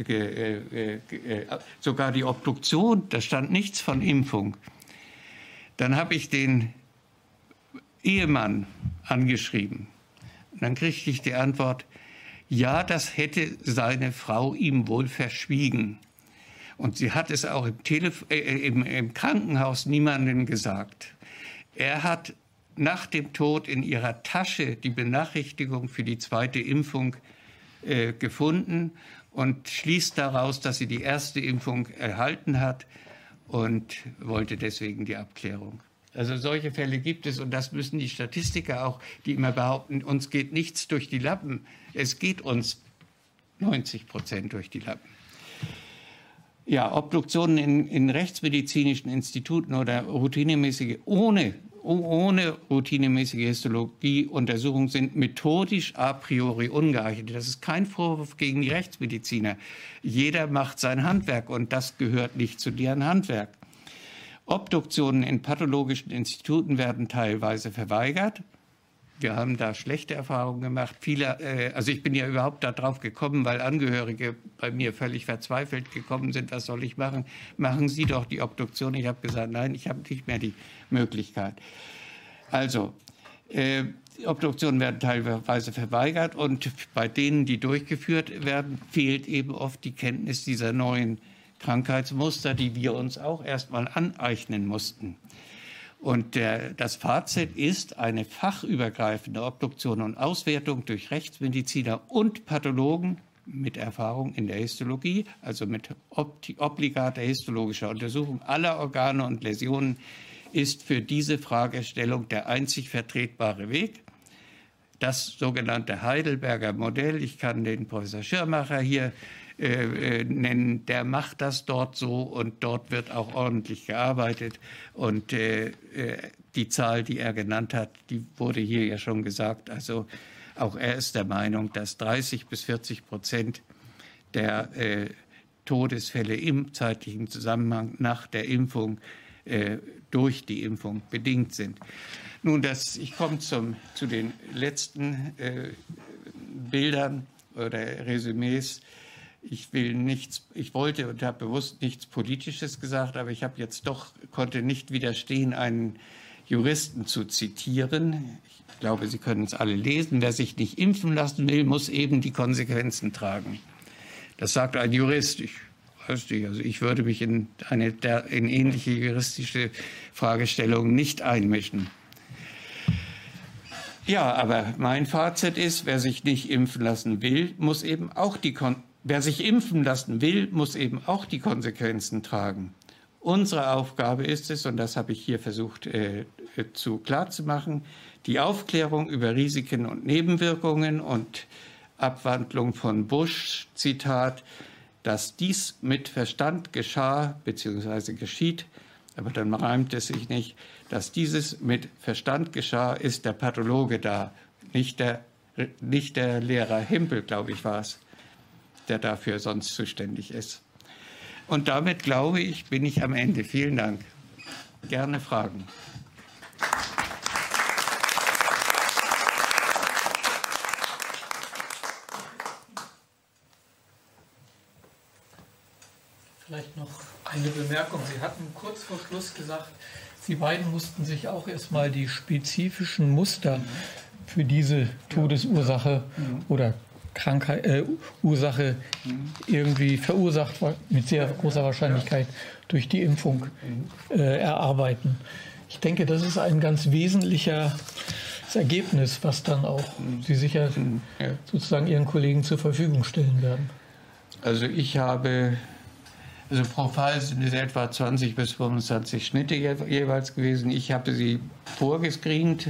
Sogar die Obduktion, da stand nichts von Impfung. Dann habe ich den Ehemann angeschrieben. Und dann kriegte ich die Antwort, ja, das hätte seine Frau ihm wohl verschwiegen. Und sie hat es auch im Krankenhaus niemandem gesagt. Er hat nach dem Tod in ihrer Tasche die Benachrichtigung für die zweite Impfung gefunden und schließt daraus, dass sie die erste Impfung erhalten hat und wollte deswegen die Abklärung. Also solche Fälle gibt es und das müssen die Statistiker auch, die immer behaupten, uns geht nichts durch die Lappen. Es geht uns 90% durch die Lappen. Ja, Obduktionen in rechtsmedizinischen Instituten oder routinemäßige, ohne routinemäßige Histologieuntersuchungen sind methodisch a priori ungeeignet. Das ist kein Vorwurf gegen die Rechtsmediziner. Jeder macht sein Handwerk und das gehört nicht zu deren Handwerk. Obduktionen in pathologischen Instituten werden teilweise verweigert. Wir haben da schlechte Erfahrungen gemacht. Also ich bin ja überhaupt darauf gekommen, weil Angehörige bei mir völlig verzweifelt gekommen sind. Was soll ich machen? Machen Sie doch die Obduktion. Ich habe gesagt, nein, ich habe nicht mehr die Möglichkeit. Also, Obduktionen werden teilweise verweigert und bei denen, die durchgeführt werden, fehlt eben oft die Kenntnis dieser neuen Krankheitsmuster, die wir uns auch erstmal aneignen mussten. Und das Fazit ist, eine fachübergreifende Obduktion und Auswertung durch Rechtsmediziner und Pathologen mit Erfahrung in der Histologie, also mit obligater histologischer Untersuchung aller Organe und Läsionen, ist für diese Fragestellung der einzig vertretbare Weg. Das sogenannte Heidelberger Modell, ich kann den Professor Schirmacher hier nennen, der macht das dort so und dort wird auch ordentlich gearbeitet. Und die Zahl, die er genannt hat, die wurde hier ja schon gesagt. Also auch er ist der Meinung, dass 30-40% der Todesfälle im zeitlichen Zusammenhang nach der Impfung durch die Impfung bedingt sind. Nun, ich komme zu den letzten Bildern oder Resümees. Ich wollte und habe bewusst nichts Politisches gesagt, aber ich konnte nicht widerstehen, einen Juristen zu zitieren. Ich glaube, Sie können es alle lesen. Wer sich nicht impfen lassen will, muss eben die Konsequenzen tragen. Das sagt ein Jurist. Ich weiß nicht, also ich würde mich in ähnliche juristische Fragestellungen nicht einmischen. Ja, aber mein Fazit ist, wer sich impfen lassen will, muss eben auch die Konsequenzen tragen. Unsere Aufgabe ist es, und das habe ich hier versucht klarzumachen, die Aufklärung über Risiken und Nebenwirkungen und Abwandlung von Bush, Zitat, dass dies mit Verstand geschah bzw. geschieht, aber dann reimt es sich nicht, dass dieses mit Verstand geschah, ist der Pathologe da, nicht der Lehrer Himpel, glaube ich, war es, der dafür sonst zuständig ist. Und damit, glaube ich, bin ich am Ende. Vielen Dank. Gerne Fragen. Vielleicht noch eine Bemerkung. Sie hatten kurz vor Schluss gesagt, Sie beiden mussten sich auch erstmal die spezifischen Muster für diese Todesursache oder Ursache irgendwie verursacht mit sehr großer Wahrscheinlichkeit durch die Impfung erarbeiten. Ich denke, das ist ein ganz wesentliches Ergebnis, was dann auch Sie sicher sozusagen Ihren Kollegen zur Verfügung stellen werden. Also pro Fall sind es etwa 20 bis 25 Schnitte jeweils gewesen. Ich habe sie vorgescreent,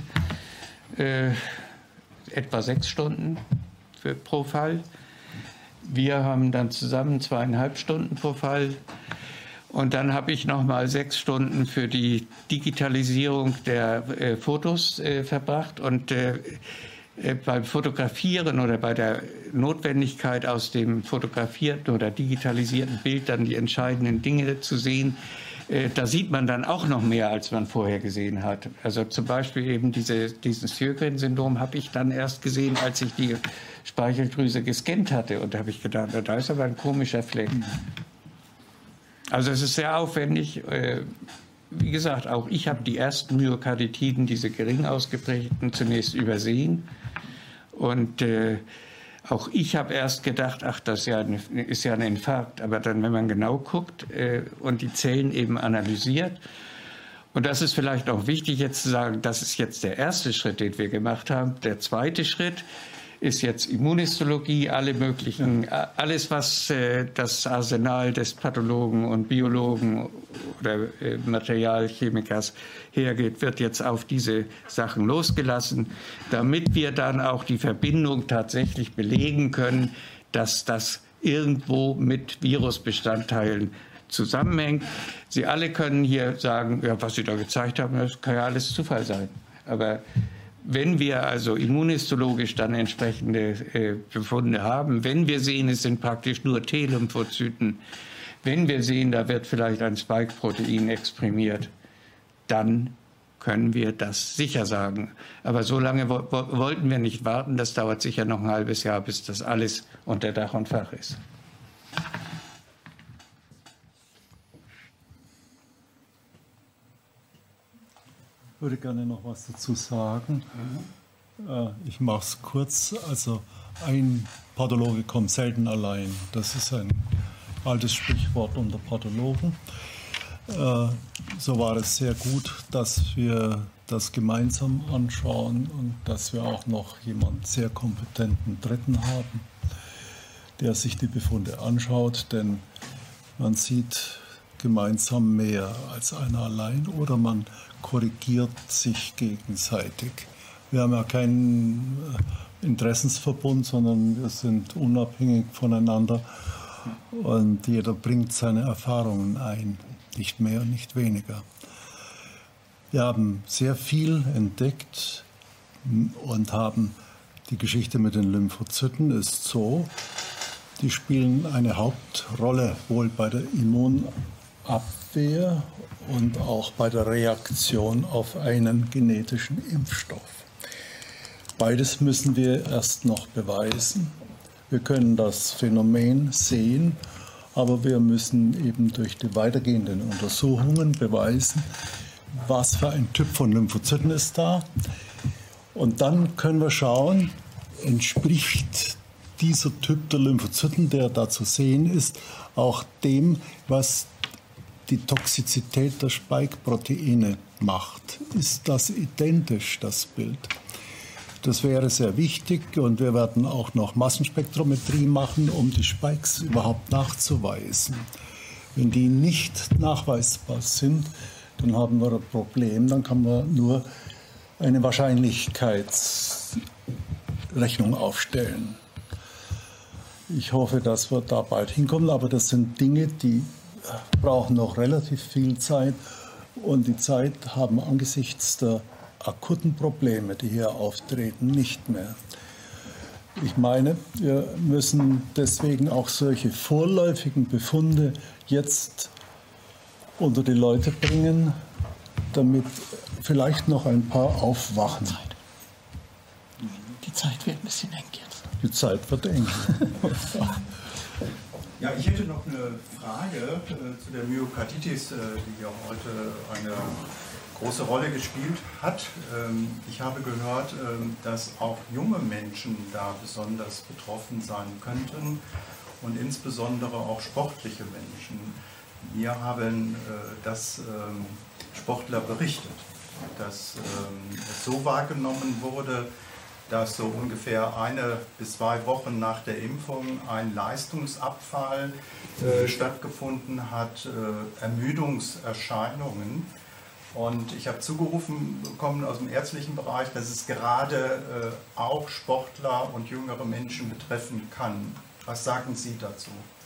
etwa 6 Stunden pro Fall. Wir haben dann zusammen 2,5 Stunden pro Fall. Und dann habe ich noch mal 6 Stunden für die Digitalisierung der Fotos verbracht. Und beim Fotografieren oder bei der Notwendigkeit, aus dem fotografierten oder digitalisierten Bild dann die entscheidenden Dinge zu sehen, da sieht man dann auch noch mehr, als man vorher gesehen hat. Also zum Beispiel eben dieses Sjögren-Syndrom habe ich dann erst gesehen, als ich die Speicheldrüse gescannt hatte. Und da habe ich gedacht, da ist aber ein komischer Fleck. Also es ist sehr aufwendig. Wie gesagt, auch ich habe die ersten Myokarditiden, diese gering ausgeprägten, zunächst übersehen. Und auch ich habe erst gedacht, ach, das ist ja ein Infarkt. Aber dann, wenn man genau guckt und die Zellen eben analysiert, und das ist vielleicht auch wichtig jetzt zu sagen, das ist jetzt der erste Schritt, den wir gemacht haben. Der zweite Schritt ist jetzt Immunhistologie, alles, was das Arsenal des Pathologen und Biologen oder Materialchemikers hergeht, wird jetzt auf diese Sachen losgelassen, damit wir dann auch die Verbindung tatsächlich belegen können, dass das irgendwo mit Virusbestandteilen zusammenhängt. Sie alle können hier sagen, ja, was Sie da gezeigt haben, das kann ja alles Zufall sein. Aber wenn wir also immunhistologisch dann entsprechende Befunde haben, wenn wir sehen, es sind praktisch nur T-Lymphozyten, Wenn wir sehen, da wird vielleicht ein Spike-Protein exprimiert, dann können wir das sicher sagen. Aber so lange wollten wir nicht warten. Das dauert sicher noch ein halbes Jahr, bis das alles unter Dach und Fach ist. Ich würde gerne noch was dazu sagen. Ich mache es kurz. Also ein Pathologe kommt selten allein. Das ist ein altes Sprichwort unter Pathologen. So war es sehr gut, dass wir das gemeinsam anschauen und dass wir auch noch jemanden sehr kompetenten Dritten haben, der sich die Befunde anschaut, denn man sieht gemeinsam mehr als einer allein oder man korrigiert sich gegenseitig. Wir haben ja keinen Interessensverbund, sondern wir sind unabhängig voneinander und jeder bringt seine Erfahrungen ein, nicht mehr, nicht weniger. Wir haben sehr viel entdeckt und haben die Geschichte mit den Lymphozyten ist so, die spielen eine Hauptrolle wohl bei der Immunabwehr und auch bei der Reaktion auf einen genetischen Impfstoff. Beides müssen wir erst noch beweisen. Wir können das Phänomen sehen, aber wir müssen eben durch die weitergehenden Untersuchungen beweisen, was für ein Typ von Lymphozyten ist da. Und dann können wir schauen, entspricht dieser Typ der Lymphozyten, der da zu sehen ist, auch dem, was die Toxizität der Spike-Proteine macht. Ist das identisch, das Bild? Das wäre sehr wichtig und wir werden auch noch Massenspektrometrie machen, um die Spikes überhaupt nachzuweisen. Wenn die nicht nachweisbar sind, dann haben wir ein Problem, dann kann man nur eine Wahrscheinlichkeitsrechnung aufstellen. Ich hoffe, dass wir da bald hinkommen, aber das sind Dinge, die brauchen noch relativ viel Zeit und die Zeit haben angesichts der akuten Probleme, die hier auftreten, nicht mehr. Ich meine, wir müssen deswegen auch solche vorläufigen Befunde jetzt unter die Leute bringen, damit vielleicht noch ein paar aufwachen. Die Zeit wird ein bisschen eng jetzt. Die Zeit wird eng. Ja, ich hätte noch eine Frage zu der Myokarditis, die ja heute eine große Rolle gespielt hat. Ich habe gehört, dass auch junge Menschen da besonders betroffen sein könnten und insbesondere auch sportliche Menschen. Mir haben das Sportler berichtet, dass es so wahrgenommen wurde, dass so ungefähr 1 bis 2 Wochen nach der Impfung ein Leistungsabfall stattgefunden hat, Ermüdungserscheinungen. Und ich habe zugerufen bekommen aus dem ärztlichen Bereich, dass es gerade auch Sportler und jüngere Menschen betreffen kann. Was sagen Sie dazu?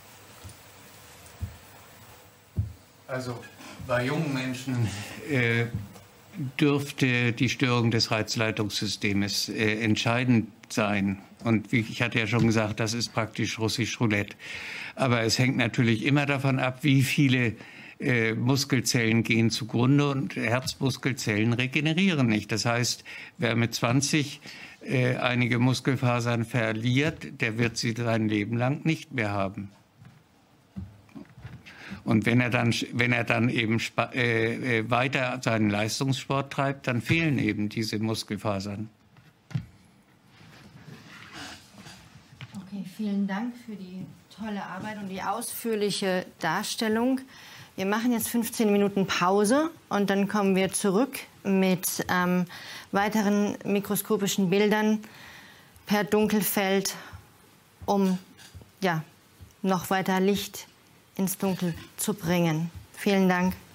Also bei jungen Menschen dürfte die Störung des Reizleitungssystems entscheidend sein. Und wie ich hatte ja schon gesagt, das ist praktisch russisch Roulette. Aber es hängt natürlich immer davon ab, wie viele Muskelzellen gehen zugrunde und Herzmuskelzellen regenerieren nicht. Das heißt, wer mit 20 einige Muskelfasern verliert, der wird sie sein Leben lang nicht mehr haben. Und wenn er dann eben weiter seinen Leistungssport treibt, dann fehlen eben diese Muskelfasern. Okay, vielen Dank für die tolle Arbeit und die ausführliche Darstellung. Wir machen jetzt 15 Minuten Pause und dann kommen wir zurück mit weiteren mikroskopischen Bildern per Dunkelfeld, um ja, noch weiter Licht ins Dunkel zu bringen. Vielen Dank.